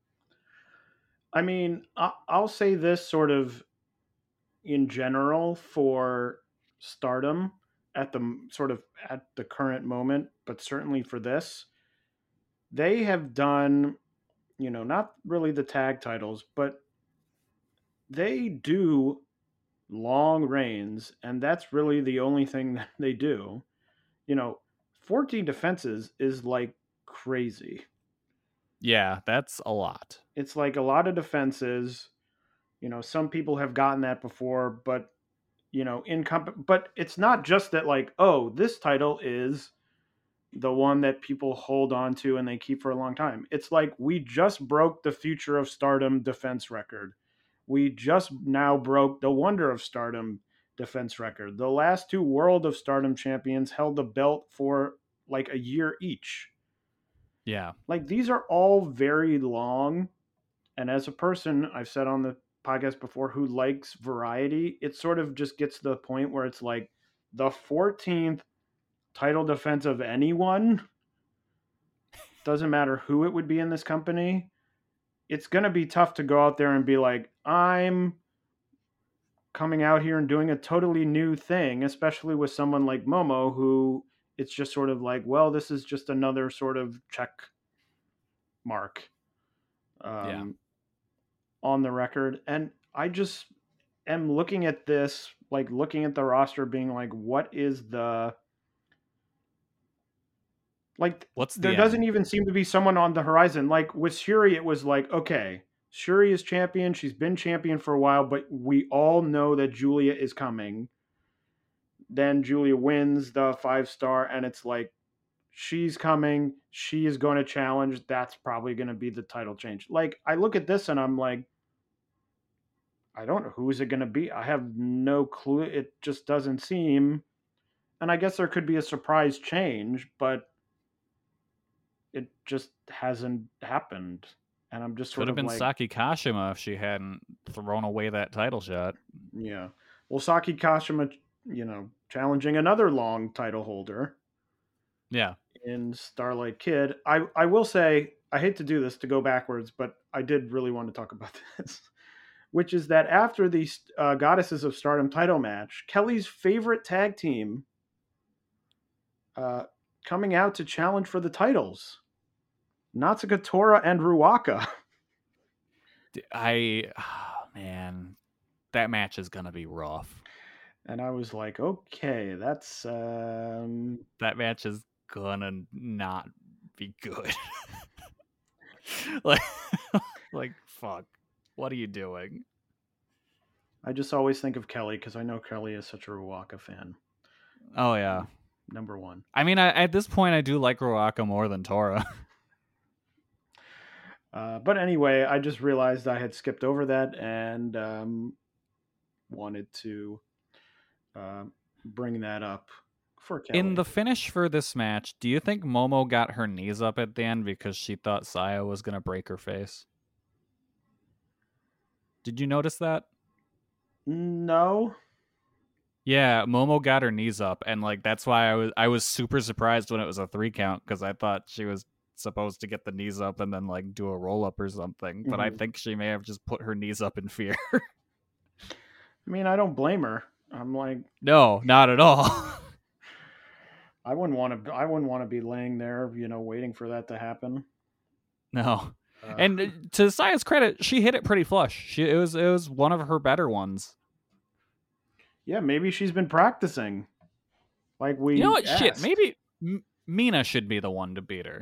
I mean, I'll say this sort of in general for Stardom at the current moment, but certainly for this, they have done, not really the tag titles, but they do long reigns, and that's really the only thing that they do. 14 defenses is like crazy. Yeah, that's a lot. It's like a lot of defenses. Some people have gotten that before, but but it's not just that, like, oh, this title is the one that people hold on to and they keep for a long time. It's like we just broke the Future of Stardom defense record. We just now broke the Wonder of Stardom defense record. The last two World of Stardom champions held the belt for like a year each. Yeah. Like, these are all very long. And as a person, I've said on the podcast before, who likes variety, it sort of just gets to the point where it's like the 14th title defense of anyone, doesn't matter who it would be in this company, it's going to be tough to go out there and be like, I'm coming out here and doing a totally new thing, especially with someone like Momo, who it's just sort of like, well, this is just another sort of check mark on the record. And I just am looking at this, like looking at the roster, being like, what is the... Like, there doesn't even seem to be someone on the horizon. Like, with Shuri, it was like, okay, Shuri is champion. She's been champion for a while, but we all know that Julia is coming. Then Julia wins the 5-star, and it's like, she's coming. She is going to challenge. That's probably going to be the title change. Like, I look at this, and I'm like, I don't know. Who is it going to be? I have no clue. It just doesn't seem... And I guess there could be a surprise change, but it just hasn't happened. And I'm just sort of like... Could have been Saki Kashima if she hadn't thrown away that title shot. Yeah. Well, Saki Kashima, challenging another long title holder. Yeah. In Starlight Kid. I will say, I hate to do this, to go backwards, but I did really want to talk about this. Which is that after the Goddesses of Stardom title match, Kelly's favorite tag team coming out to challenge for the titles. Natsuka Tora and Ruaka. Man, that match is going to be rough. And I was like, okay, that's... That match is going to not be good. like, fuck. What are you doing? I just always think of Kelly because I know Kelly is such a Ruaka fan. Oh, yeah. Number one. I mean, at this point, I do like Ruaka more than Tora. But anyway, I just realized I had skipped over that and wanted to bring that up for Kelly. In the finish for this match, do you think Momo got her knees up at the end because she thought Saya was going to break her face? Did you notice that? No. Yeah, Momo got her knees up, and like that's why I was super surprised when it was a 3 count, because I thought she was supposed to get the knees up and then like do a roll up or something. But I think she may have just put her knees up in fear. I mean, I don't blame her. I'm like, no, not at all. I wouldn't want to be laying there, waiting for that to happen. No. And to Saya's credit, she hit it pretty flush. It was one of her better ones. Yeah, maybe she's been practicing. Like we... You know what? asked. Shit, maybe Mina should be the one to beat her.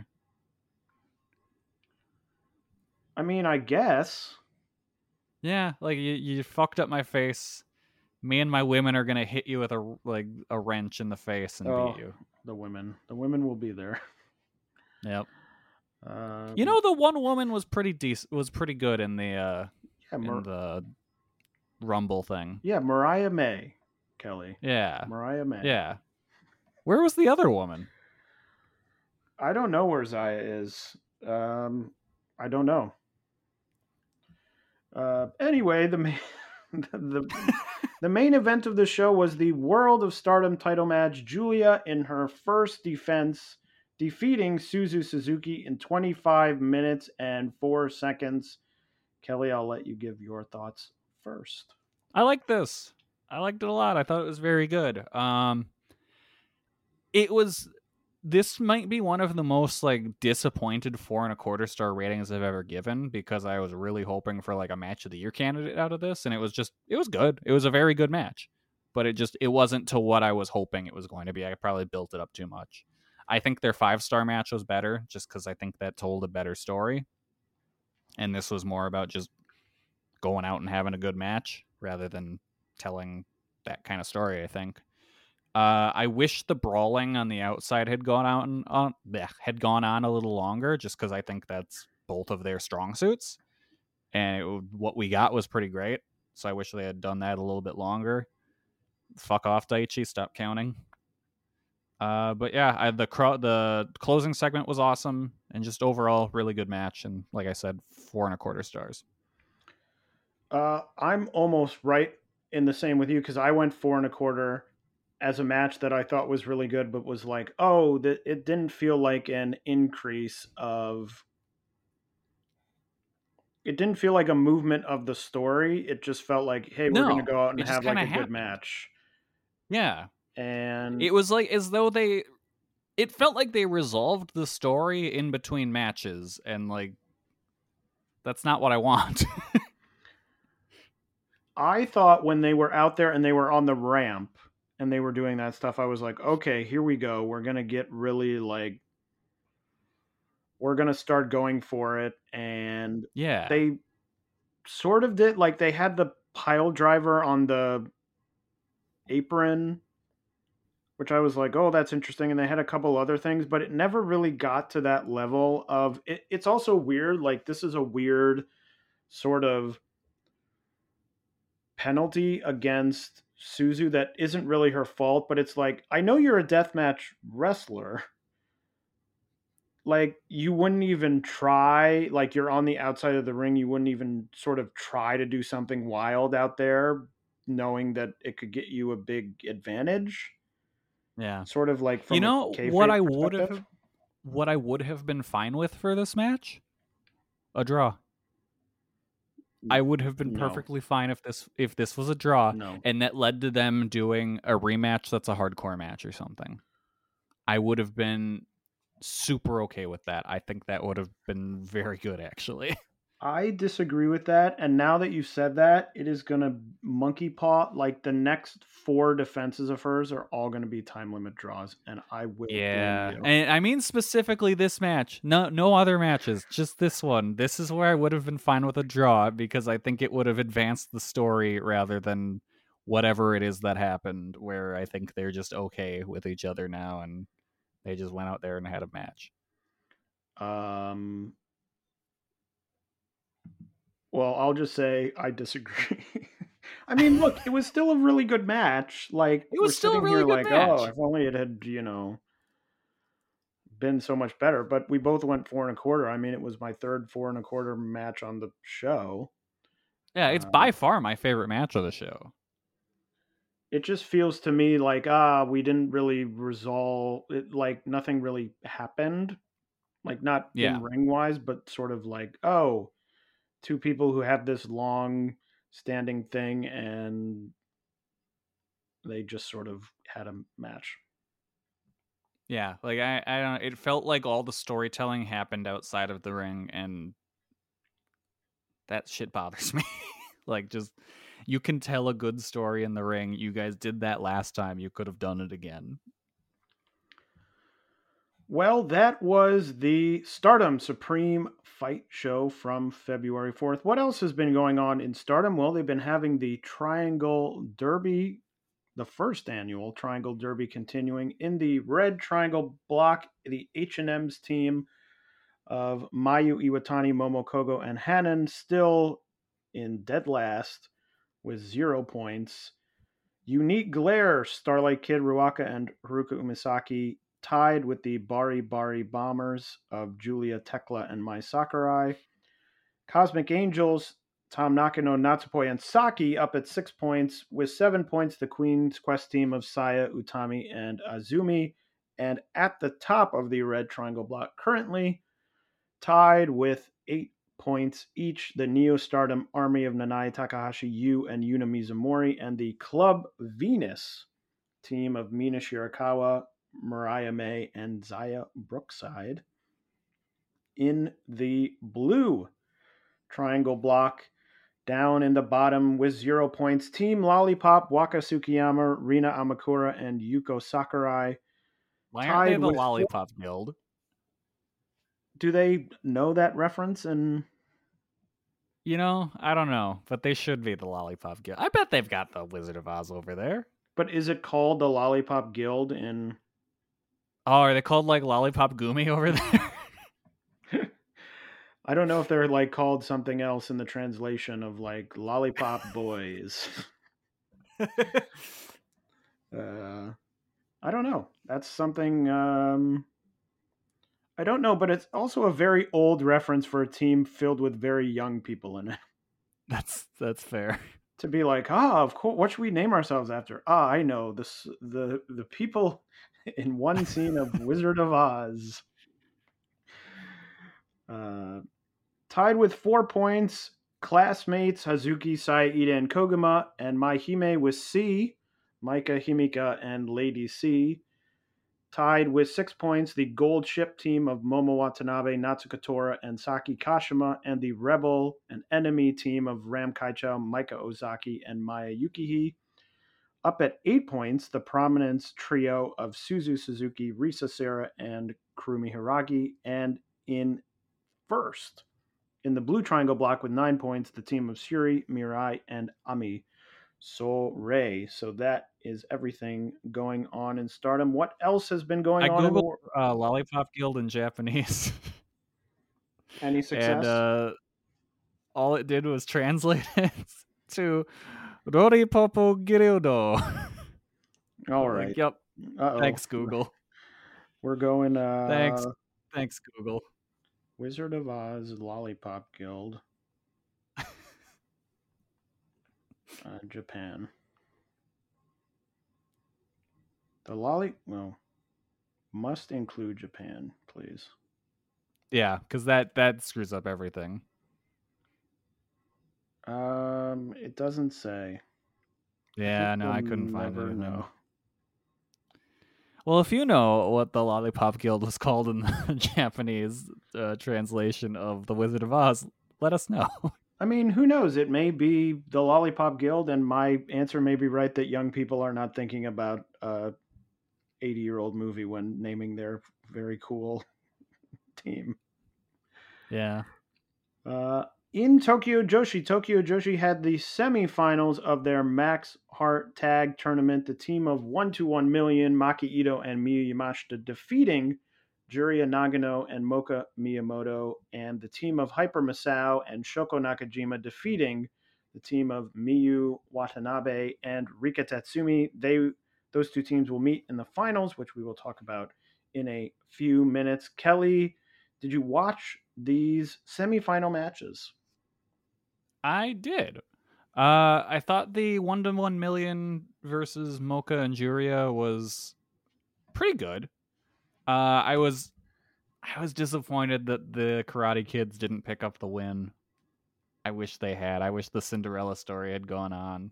I mean, I guess. Yeah, like you fucked up my face. Me and my women are gonna hit you with a wrench in the face and beat you. The women will be there. Yep. The one woman was pretty decent. Was pretty good in the in the Rumble thing. Yeah, Mariah May, Kelly. Yeah, Mariah May. Yeah. Where was the other woman? I don't know where Zaya is. I don't know. Anyway, the main event of the show was the World of Stardom title match. Julia in her first defense, defeating Suzu Suzuki in 25 minutes and 4 seconds. Kelly, I'll let you give your thoughts first. I like this. I liked it a lot. I thought it was very good. This might be one of the most like disappointed 4.25 star ratings I've ever given, because I was really hoping for like a match of the year candidate out of this, and it was good. It was a very good match, but it wasn't to what I was hoping it was going to be. I probably built it up too much. I think their 5-star match was better, just because I think that told a better story, and this was more about just going out and having a good match rather than telling that kind of story, I think. I wish the brawling on the outside had gone on a little longer, just because I think that's both of their strong suits, and what we got was pretty great. So I wish they had done that a little bit longer. Fuck off, Daichi. Stop counting. But yeah, the closing segment was awesome, and just overall really good match. And like I said, 4.25 stars. I'm almost right in the same with you, because I went 4.25 as a match that I thought was really good, but was like, it didn't feel like an increase of. It didn't feel like a movement of the story. It just felt like, hey, we're going to go out and have like a good match. Yeah. And it was like as though it felt like they resolved the story in between matches, and like that's not what I want. I thought when they were out there and they were on the ramp and they were doing that stuff, I was like, okay, here we go. We're going to get really like, we're going to start going for it. And yeah, they sort of did, like they had the pile driver on the apron, which I was like, oh, that's interesting. And they had a couple other things, but it never really got to that level of it. It's also weird. Like this is a weird sort of penalty against Suzu that isn't really her fault, but it's like, I know you're a deathmatch wrestler. Like, you wouldn't even try, like, you're on the outside of the ring, you wouldn't even sort of try to do something wild out there, knowing that it could get you a big advantage. Yeah. Sort of like, from what I would have been fine with for this match? A draw. I would have been perfectly fine if this was a draw, and that led to them doing a rematch that's a hardcore match or something. I would have been super okay with that. I think that would have been very good, actually. I disagree with that, and now that you said that, it is going to monkey paw. Like the next 4 defenses of hers are all going to be time limit draws, and I will. Yeah, and I mean specifically this match. No other matches, just this one. This is where I would have been fine with a draw, because I think it would have advanced the story rather than whatever it is that happened, where I think they're just okay with each other now, and they just went out there and had a match. Well, I'll just say I disagree. I mean, look, it was still a really good match. Like, it was still a really good match. Oh, if only it had, been so much better. But we both went 4.25. I mean, it was my third 4.25 match on the show. Yeah, it's by far my favorite match of the show. It just feels to me like, we didn't really resolve it. Like, nothing really happened. Like, not in ring-wise, but sort of like, 2 people who have this long standing thing, and they just sort of had a match. Yeah, like I don't. It felt like all the storytelling happened outside of the ring, and that shit bothers me. Like, just you can tell a good story in the ring. You guys did that last time. You could have done it again. Well, that was the Stardom Supreme Fight Show from February 4th. What else has been going on in Stardom? Well, they've been having the Triangle Derby, the first annual Triangle Derby, continuing in the red triangle block. The H&M's team of Mayu Iwatani, Momo Kogo, and Hanan still in dead last with 0 points. Unique Glare, Starlight Kid, Ruaka, and Haruka Umisaki tied with the Bari Bari Bombers of Julia, Tekla, and Mai Sakurai. Cosmic Angels Tom Nakano, Natsupoi, and Saki up at 6 points. With 7 points, the Queen's Quest team of Saya, Utami, and Azumi. And at the top of the red triangle block, currently tied with 8 points each, the Neo Stardom Army of Nanai Takahashi, Yu, and Yuna Mizumori, and the Club Venus team of Mina Shirakawa, Mariah May, and Zaya Brookside. In the blue triangle block, down in the bottom with 0 points, Team Lollipop, Waka Tsukiyama, Rina Amakura, and Yuko Sakurai. Why aren't they Tied the with Lollipop Guild? Do they know that reference? And I don't know, but they should be the Lollipop Guild. I bet they've got the Wizard of Oz over there. but is it called the Lollipop Guild in? Oh, are they called like Lollipop Gumi over there? I don't know if they're like called something else in the translation of like Lollipop Boys. I don't know. That's something I don't know, but it's also a very old reference for a team filled with very young people in it. That's fair. To be like, of course, what should we name ourselves after? I know the people in one scene of Wizard of Oz. Tied with 4 points, classmates Hazuki, Saida, and Koguma, and Mai Hime with C, Maika, Himika, and Lady C. Tied with 6 points, the gold ship team of Momo Watanabe, Natsuko Tora, and Saki Kashima, and the rebel and enemy team of Ram Kaichou, Maika Ozaki, and Maya Yukihi. Up at 8 points, the prominence trio of Suzu Suzuki, Risa Sera, and Kurumi Hiragi. And in first, in the blue triangle block with 9 points, the team of Shuri, Mirai, and Ami Sourei. So that is everything going on in Stardom. What else has been going on in the world? Lollipop Guild in Japanese. Any success? And all it did was translate it to Roripopo Gildo. All right. Yep. Uh-oh. Thanks, Google. We're going Thanks, Google. Wizard of Oz Lollipop Guild. Japan. Must include Japan, please. Yeah, because that screws up everything. It doesn't say. Yeah, no, I couldn't find it. No. Well, if you know what the Lollipop Guild was called in the Japanese translation of The Wizard of Oz, let us know. I mean, who knows? It may be the Lollipop Guild, and my answer may be right that young people are not thinking about a 80-year-old movie when naming their very cool team. Yeah. In Tokyo Joshi had the semifinals of their Max Heart Tag Tournament. The team of 121 Million, Maki Ito and Miyu Yamashita defeating Juria Nagano and Moka Miyamoto, and the team of Hyper Masao and Shoko Nakajima defeating the team of Miyu Watanabe and Rika Tatsumi. Those two teams will meet in the finals, which we will talk about in a few minutes. Kelly, did you watch these semifinal matches? I did. I thought the 1-1 Million versus Mocha and Juria was pretty good. I was disappointed that the Karate Kids didn't pick up the win. I wish they had. I wish the Cinderella story had gone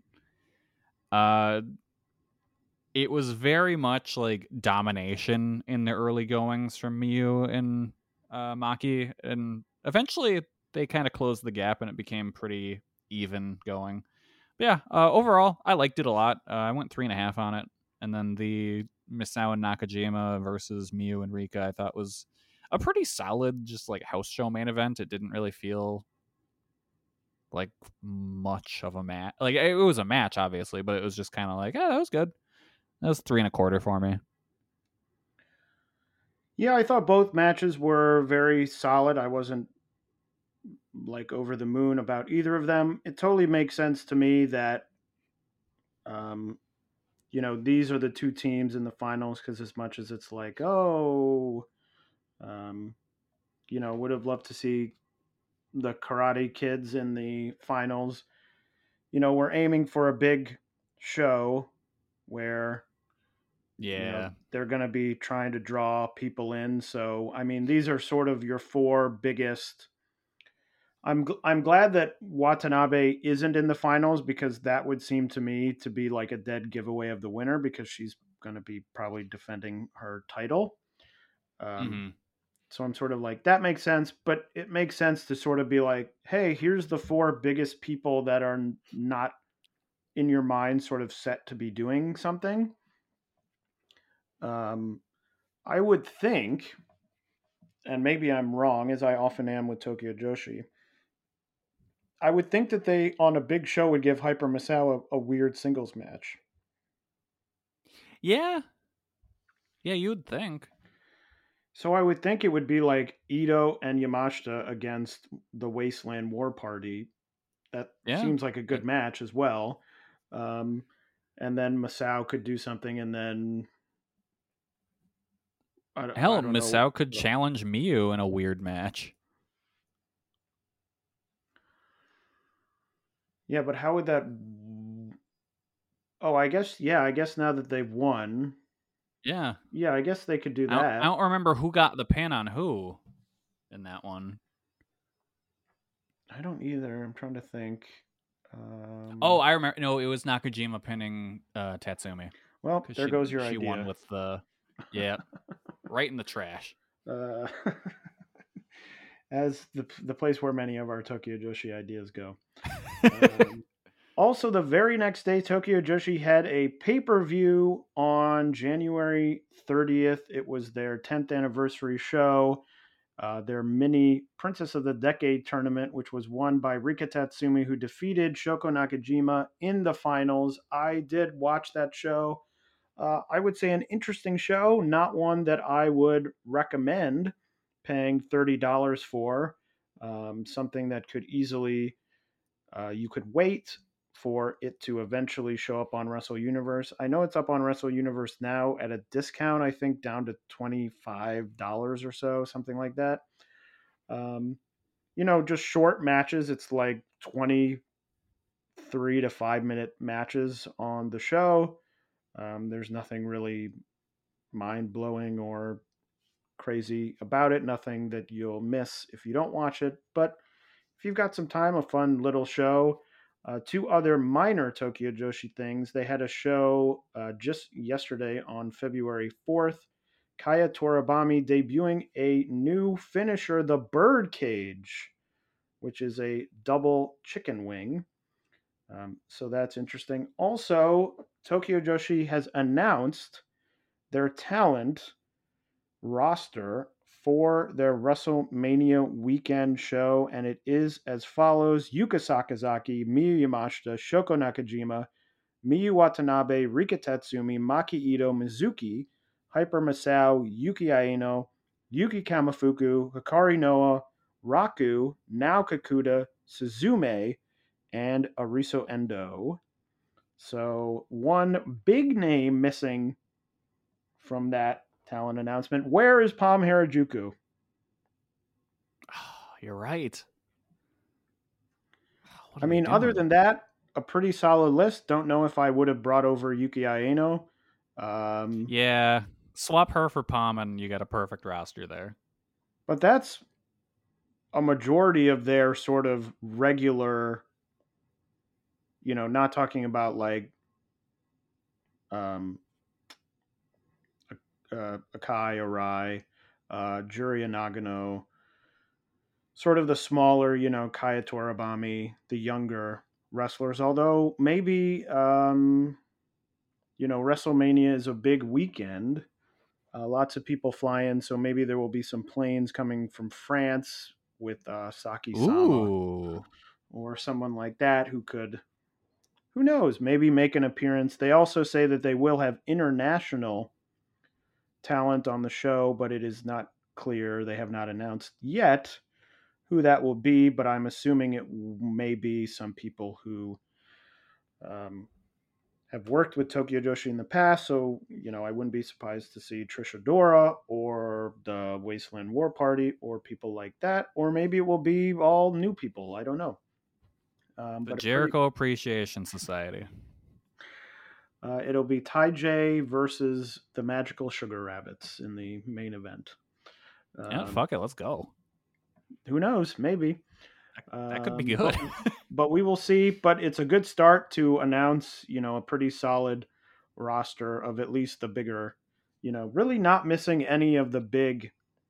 on. It was very much like domination in the early goings from Miyu and Maki, and eventually they kind of closed the gap and it became pretty even going. But yeah, overall, I liked it a lot. I went 3.5 on it. And then the Misao and Nakajima versus Miyu and Rika, I thought was a pretty solid, just like house show main event. It didn't really feel like much of a match. Like it was a match, obviously, but it was just kind of like, that was good. That was 3.25 for me. Yeah, I thought both matches were very solid. I wasn't like over the moon about either of them. It totally makes sense to me that, these are the two teams in the finals, because as much as it's like, would have loved to see the Karate Kids in the finals. We're aiming for a big show where they're going to be trying to draw people in. So, I mean, these are sort of your four biggest. I'm glad that Watanabe isn't in the finals, because that would seem to me to be like a dead giveaway of the winner, because she's going to be probably defending her title. So I'm sort of like, that makes sense, but it makes sense to sort of be like, hey, here's the four biggest people that are not in your mind sort of set to be doing something. I would think, and maybe I'm wrong, as I often am with Tokyo Joshi, I would think that they, on a big show, would give Hyper Misao a weird singles match. Yeah. Yeah, you would think. So I would think it would be like Ito and Yamashita against the Wasteland War Party. That seems like a good match as well. And then Misao could do something, and then... Misao could challenge Miyu in a weird match. Yeah, but how would that... Oh, I guess now that they've won... Yeah. Yeah, I guess they could do that. I don't remember who got the pin on who in that one. I don't either. I'm trying to think. I remember. No, it was Nakajima pinning Tatsumi. Well, there goes your idea. She won with the... Yeah. Right in the trash. As the place where many of our Tokyo Joshi ideas go. Also, the very next day, Tokyo Joshi had a pay-per-view on January 30th. It was their 10th anniversary show, their mini Princess of the Decade tournament, which was won by Rika Tatsumi, who defeated Shoko Nakajima in the finals. I did watch that show. I would say an interesting show, not one that I would recommend paying $30 for. Something that could easily, you could wait for it to eventually show up on Wrestle Universe. I know it's up on Wrestle Universe now at a discount, I think down to $25 or so, something like that. Just short matches. It's like 23 to 5 minute matches on the show. There's nothing really mind-blowing or crazy about it. Nothing that you'll miss if you don't watch it. But if you've got some time, a fun little show. Two other minor Tokyo Joshi things. They had a show just yesterday on February 4th. Kaya Toribami debuting a new finisher, the Birdcage, which is a double chicken wing. So that's interesting. Also, Tokyo Joshi has announced their talent roster for their WrestleMania weekend show, and it is as follows: Yuka Sakazaki, Miyu Yamashita, Shoko Nakajima, Miyu Watanabe, Rika Tatsumi, Maki Ito, Mizuki, Hyper Misao, Yuki Aino, Yuki Kamifuku, Hikari Noa, Raku, Nao Kakuta, Suzume, and Ariso Endo. So one big name missing from that talent announcement. Where is Palm Harajuku? Oh, you're right. I mean, other than that, a pretty solid list. Don't know if I would have brought over Yuki Aino. Yeah, swap her for Palm and you got a perfect roster there. But that's a majority of their sort of regular, not talking about like Akai Arai, Juria Nagano, sort of the smaller, Kaya Toribami, the younger wrestlers. Although maybe, WrestleMania is a big weekend. Lots of people fly in, so maybe there will be some planes coming from France with Saki-sama or someone like that who could, who knows, maybe make an appearance. They also say that they will have international talent on the show, but it is not clear. They have not announced yet who that will be, but I'm assuming it may be some people who have worked with Tokyo Joshi in the past, so I wouldn't be surprised to see Trish Adora or the Wasteland War Party or people like that, or maybe it will be all new people. I don't know. The Jericho Appreciation Society. It'll be Ty J versus the Magical Sugar Rabbits in the main event. Yeah, fuck it, let's go. Who knows? Maybe. That could be good. but we will see. But it's a good start to announce, a pretty solid roster of at least the bigger, really not missing any of the big,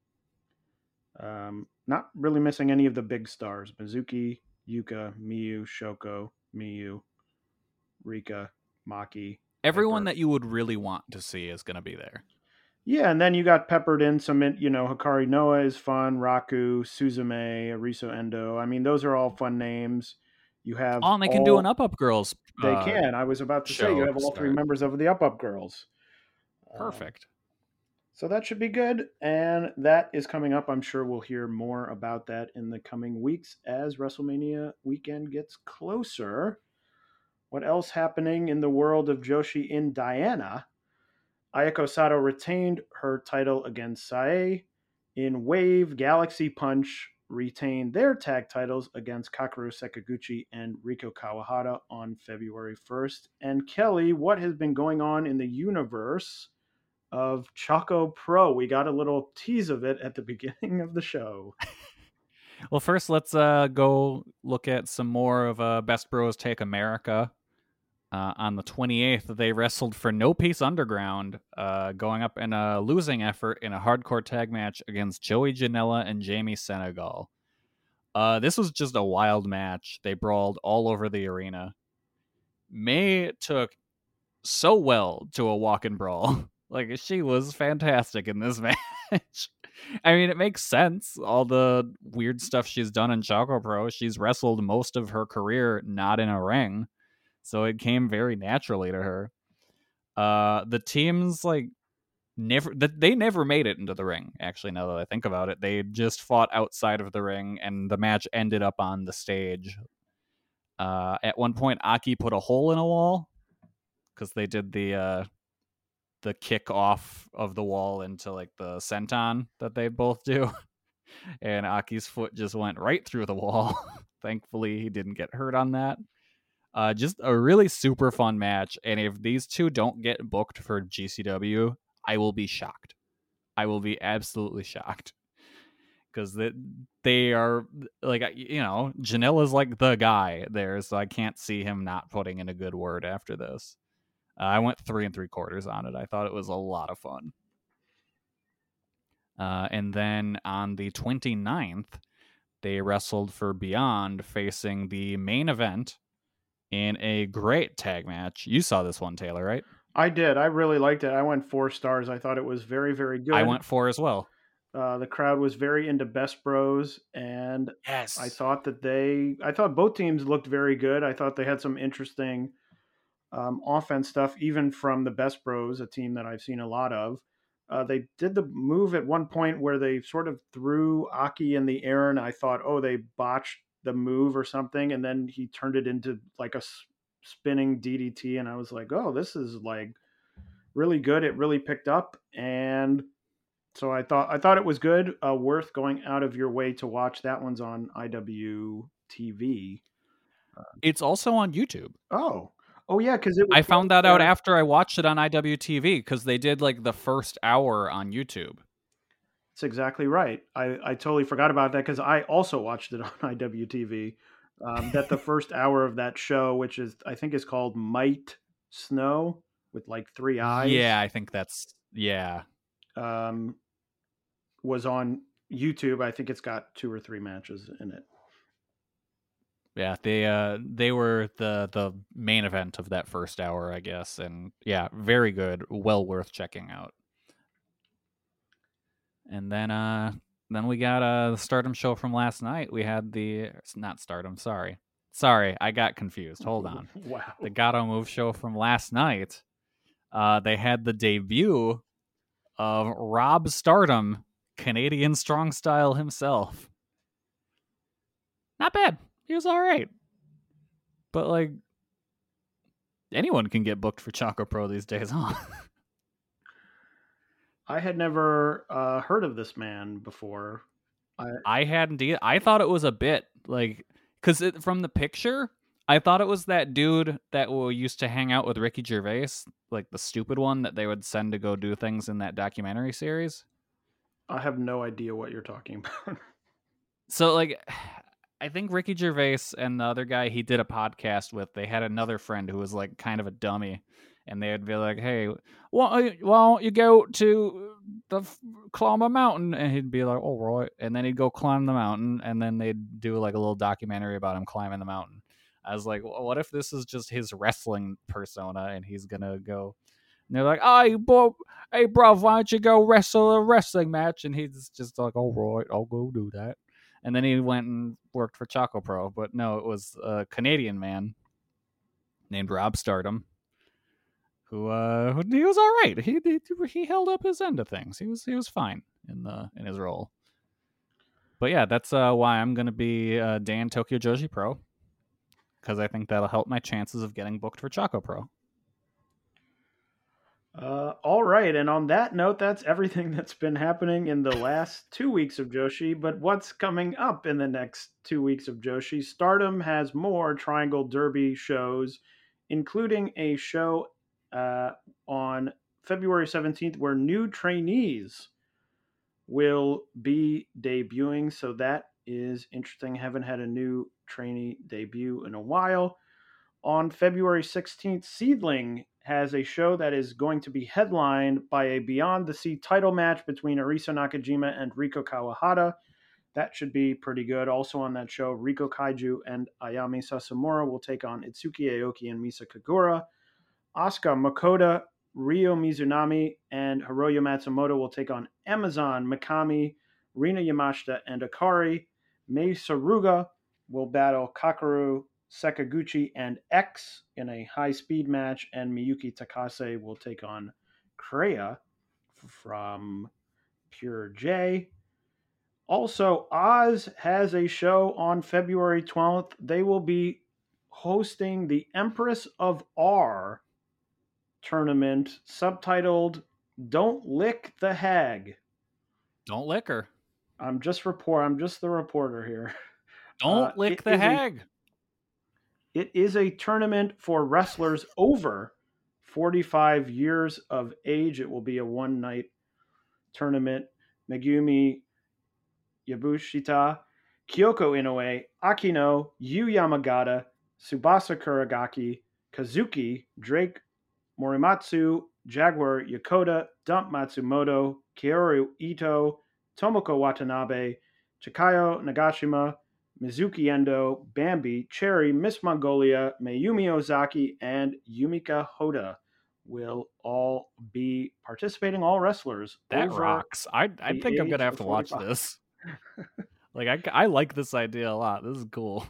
not really missing any of the big stars. Mizuki, Yuka, Miyu, Shoko, Miyu, Rika, Maki. Everyone that you would really want to see is going to be there. Yeah, and then you got peppered in some, Hikari Noa is fun, Raku, Suzume, Ariso Endo. I mean, those are all fun names. You have and they can do an Up Girls. They can. I was about to say you have all three members of the Up Girls. Perfect. So that should be good, and that is coming up. I'm sure we'll hear more about that in the coming weeks as WrestleMania weekend gets closer. What else happening in the world of Joshi in Diana? Ayako Sato retained her title against Sae. In Wave, Galaxy Punch retained their tag titles against Kakeru Sakaguchi and Riko Kawahara on February 1st. And Kelly, what has been going on in the universe of Choco Pro? We got a little tease of it at the beginning of the show. Well, first, let's go look at some more of Best Bros Take America. On the 28th, they wrestled for No Peace Underground, going up in a losing effort in a hardcore tag match against Joey Janela and Jamie Senegal. This was just a wild match. They brawled all over the arena. May took so well to a walk-in brawl. Like, she was fantastic in this match. I mean, it makes sense. All the weird stuff she's done in Choco Pro, she's wrestled most of her career not in a ring. So it came very naturally to her. The teams they never made it into the ring. Actually, now that I think about it, they just fought outside of the ring, and the match ended up on the stage. At one point, Aki put a hole in a wall because they did the kick off of the wall into like the senton that they both do, and Aki's foot just went right through the wall. Thankfully, he didn't get hurt on that. Just a really super fun match, and if these two don't get booked for GCW, I will be shocked. I will be absolutely shocked. Because they are, like, Janela's like the guy there, so I can't see him not putting in a good word after this. I went 3 3/4 on it. I thought it was a lot of fun. And then on the 29th, they wrestled for Beyond, facing the main event in a great tag match. You saw this one, Taylor, right? I did. I really liked it. I went 4 stars. I thought it was very, very good. I went 4 as well. The crowd was very into Best Bros, and yes, I thought both teams looked very good. I thought they had some interesting offense stuff, even from the Best Bros, a team that I've seen a lot of. They did the move at one point where they sort of threw Aki in the air, and I thought, they botched the move or something, and then he turned it into like a spinning DDT, and I was like, this is like really good. It really picked up, and so I thought it was good, worth going out of your way to watch. That one's on IWTV. It's also on YouTube. Oh yeah, because I found that out after I watched it on IWTV, because they did like the first hour on YouTube. That's exactly right. I totally forgot about that because I also watched it on IWTV. That the first hour of that show, which I think is called Might Snow with like 3 eyes. Yeah, I think that's was on YouTube. I think it's got 2 or 3 matches in it. Yeah, they were the main event of that first hour, I guess, and yeah, very good, well worth checking out. And then we got the Stardom show from last night. We had not Stardom, sorry, I got confused. Hold on. Wow. The Gato Move show from last night. They had the debut of Rob Stardom, Canadian Strong Style himself. Not bad. He was all right. But like, Anyone can get booked for Choco Pro these days, huh? I had never heard of this man before. I hadn't either. I thought it was a bit like, because from the picture, I thought it was that dude that used to hang out with Ricky Gervais, like the stupid one that they would send to go do things in that documentary series. I have no idea what you're talking about. So, like, I think Ricky Gervais and the other guy he did a podcast with, they had another friend who was like kind of a dummy, and they would be like, "Hey, why don't you go to climb a mountain?" And he'd be like, "All right," and then he'd go climb the mountain, and then they'd do like a little documentary about him climbing the mountain. I was like, well, what if this is just his wrestling persona, and he's gonna go? And they're like, hey, bro, why don't you go wrestle a wrestling match? And he's just like, all right, I'll go do that. And then he went and worked for Choco Pro. But no, it was a Canadian man named Rob Stardom, who he was all right. He held up his end of things. He was fine in his role. But yeah, that's why I'm gonna be Dan Tokyo Joshi Pro, because I think that'll help my chances of getting booked for Choco Pro. All right, and on that note, that's everything that's been happening in the last 2 weeks of Joshi. But what's coming up in the next 2 weeks of Joshi? Stardom has more Triangle Derby shows, including a show on February 17th where new trainees will be debuting. So that is interesting. Haven't had a new trainee debut in a while. On February 16th, Seedling has a show that is going to be headlined by a Beyond the Sea title match between Arisa Nakajima and Riko Kawahara. That should be pretty good. Also on that show, Riko Kaiju and Ayami Sasamura will take on Itsuki Aoki and Misa Kagura. Asuka Makoto, Ryo Mizunami, and Hiroyo Matsumoto will take on Amazon, Mikami, Rina Yamashita, and Akari. Mei Saruga will battle Kakeru Sakaguchi and X in a high-speed match, and Miyuki Takase will take on Kreia from Pure J. Also, Oz has a show on February 12th. They will be hosting the Empress of R tournament, subtitled "Don't Lick the Hag." Don't lick her. I'm just the reporter here. Don't lick the hag. It is a tournament for wrestlers over 45 years of age. It will be a one-night tournament. Megumi Yabushita, Kyoko Inoue, Akino, Yu Yamagata, Tsubasa Kuragaki, Kazuki, Drake Morimatsu, Jaguar Yokota, Dump Matsumoto, Kaoru Ito, Tomoko Watanabe, Chikayo Nagashima, Mizuki Endo, Bambi, Cherry, Miss Mongolia, Mayumi Ozaki, and Yumika Hoda will all be participating, all wrestlers. That rocks. I think I'm going to have to watch this. Like, I like this idea a lot. This is cool.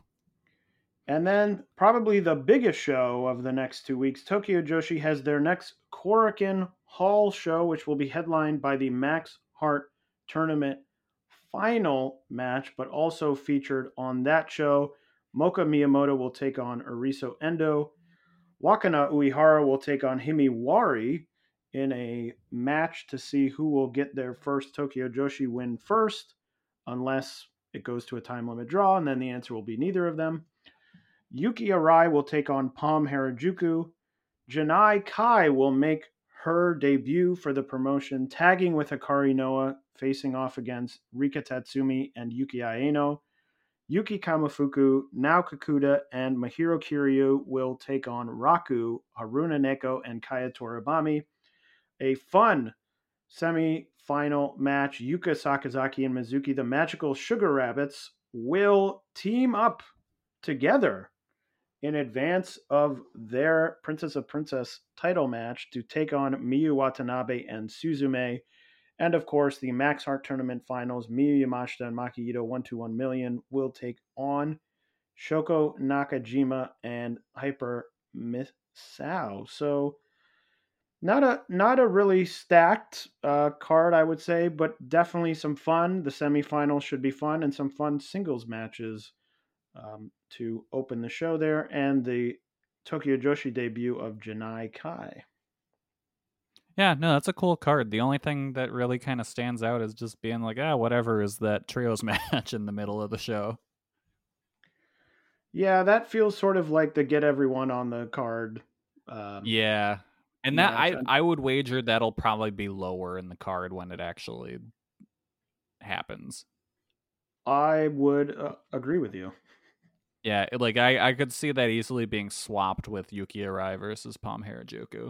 And then probably the biggest show of the next 2 weeks, Tokyo Joshi has their next Korakuen Hall show, which will be headlined by the Max Heart Tournament final match, but also featured on that show, Moka Miyamoto will take on Ariso Endo. Wakana Uehara will take on Himiwari in a match to see who will get their first Tokyo Joshi win first, unless it goes to a time limit draw, and then the answer will be neither of them. Yuki Arai will take on Palm Harajuku. Janai Kai will make her debut for the promotion, tagging with Hikari Noa, facing off against Rika Tatsumi and Yuki Aeno. Yuki Kamifuku, Nao Kakuta, and Mahiro Kiryu will take on Raku, Haruna Neko, and Kaya Toribami. A fun semi-final match, Yuka Sakazaki and Mizuki, the Magical Sugar Rabbits, will team up together in advance of their Princess of Princess title match to take on Miyu Watanabe and Suzume. And of course, the Max Heart Tournament finals, Miyu Yamashita and Maki Ito 121 Million will take on Shoko Nakajima and Hyper Misao. So not a really stacked card, I would say, but definitely some fun. The semifinals should be fun, and some fun singles matches to open the show there. And the Tokyo Joshi debut of Janai Kai. Yeah, no, that's a cool card. The only thing that really kind of stands out is just being like, whatever is that trios match in the middle of the show. Yeah, that feels sort of like the get everyone on the card. Yeah. And that I would wager that'll probably be lower in the card when it actually happens. I would agree with you. Yeah, like I could see that easily being swapped with Yuki Arai versus Palm Harajuku.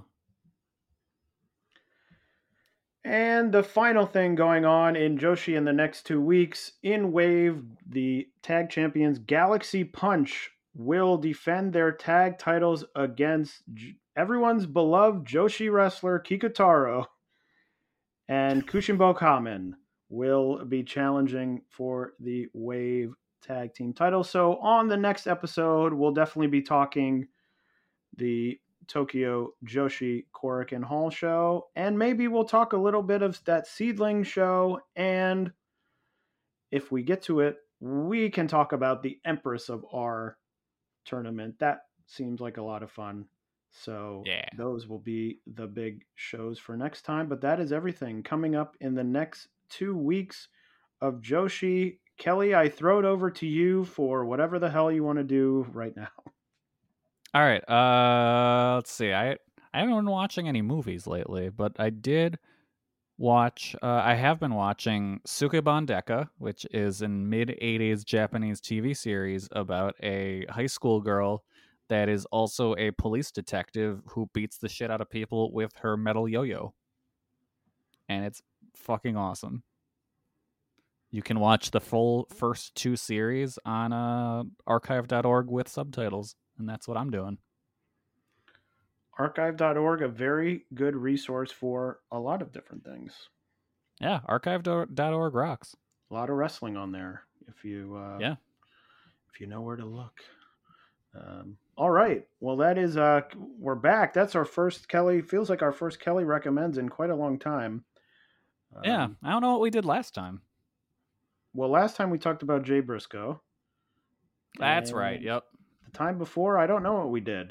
And the final thing going on in Joshi in the next 2 weeks, in Wave, the tag champions Galaxy Punch will defend their tag titles against everyone's beloved Joshi wrestler Kikutaro, and Kushinbo Kamen will be challenging for the Wave tag team title. So on the next episode, we'll definitely be talking the Tokyo Joshi Korakuen Hall show, and maybe we'll talk a little bit of that Seedling show, and if we get to it, we can talk about the Empress of our tournament. That seems like a lot of fun. So yeah, those will be the big shows for next time, but that is everything coming up in the next 2 weeks of Joshi. Kelly, I throw it over to you for whatever the hell you want to do right now. All right. Let's see. I haven't been watching any movies lately, but I did watch. I have been watching Sukeban Deka, which is a mid-'80s Japanese TV series about a high school girl that is also a police detective who beats the shit out of people with her metal yo-yo, and it's fucking awesome. You can watch the full first 2 series on archive.org with subtitles. And that's what I'm doing. Archive.org, a very good resource for a lot of different things. Yeah, archive.org rocks. A lot of wrestling on there if you if you know where to look. All right. Well, that is we're back. That's our first Kelly. Feels like our first Kelly recommends in quite a long time. Yeah, I don't know what we did last time. Well, last time we talked about Jay Briscoe. That's right. Yep. The time before, I don't know what we did.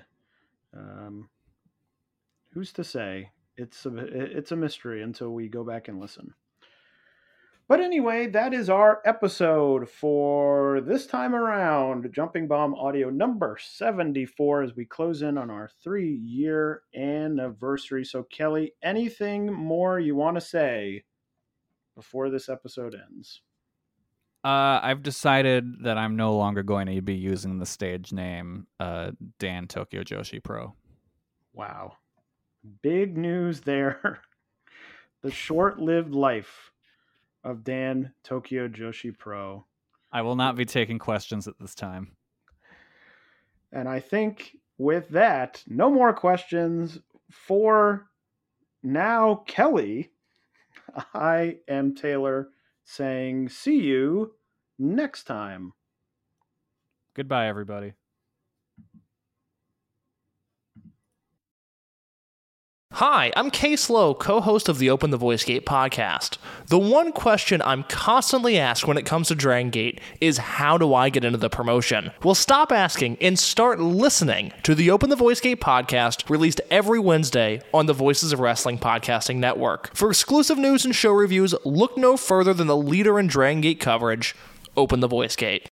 Who's to say? It's a mystery until we go back and listen. But anyway, that is our episode for this time around. Jumping Bomb Audio number 74 as we close in on our 3-year anniversary. So Kelly, anything more you want to say before this episode ends? I've decided that I'm no longer going to be using the stage name Dan Tokyo Joshi Pro. Wow. Big news there. The short-lived life of Dan Tokyo Joshi Pro. I will not be taking questions at this time. And I think with that, no more questions for now, Kelly. I am Taylor, saying see you next time. Goodbye, everybody. Hi, I'm Case Lowe, co-host of the Open the Voice Gate podcast. The one question I'm constantly asked when it comes to Dragon Gate is how do I get into the promotion? Well, stop asking and start listening to the Open the Voice Gate podcast, released every Wednesday on the Voices of Wrestling podcasting network. For exclusive news and show reviews, look no further than the leader in Dragon Gate coverage, Open the Voice Gate.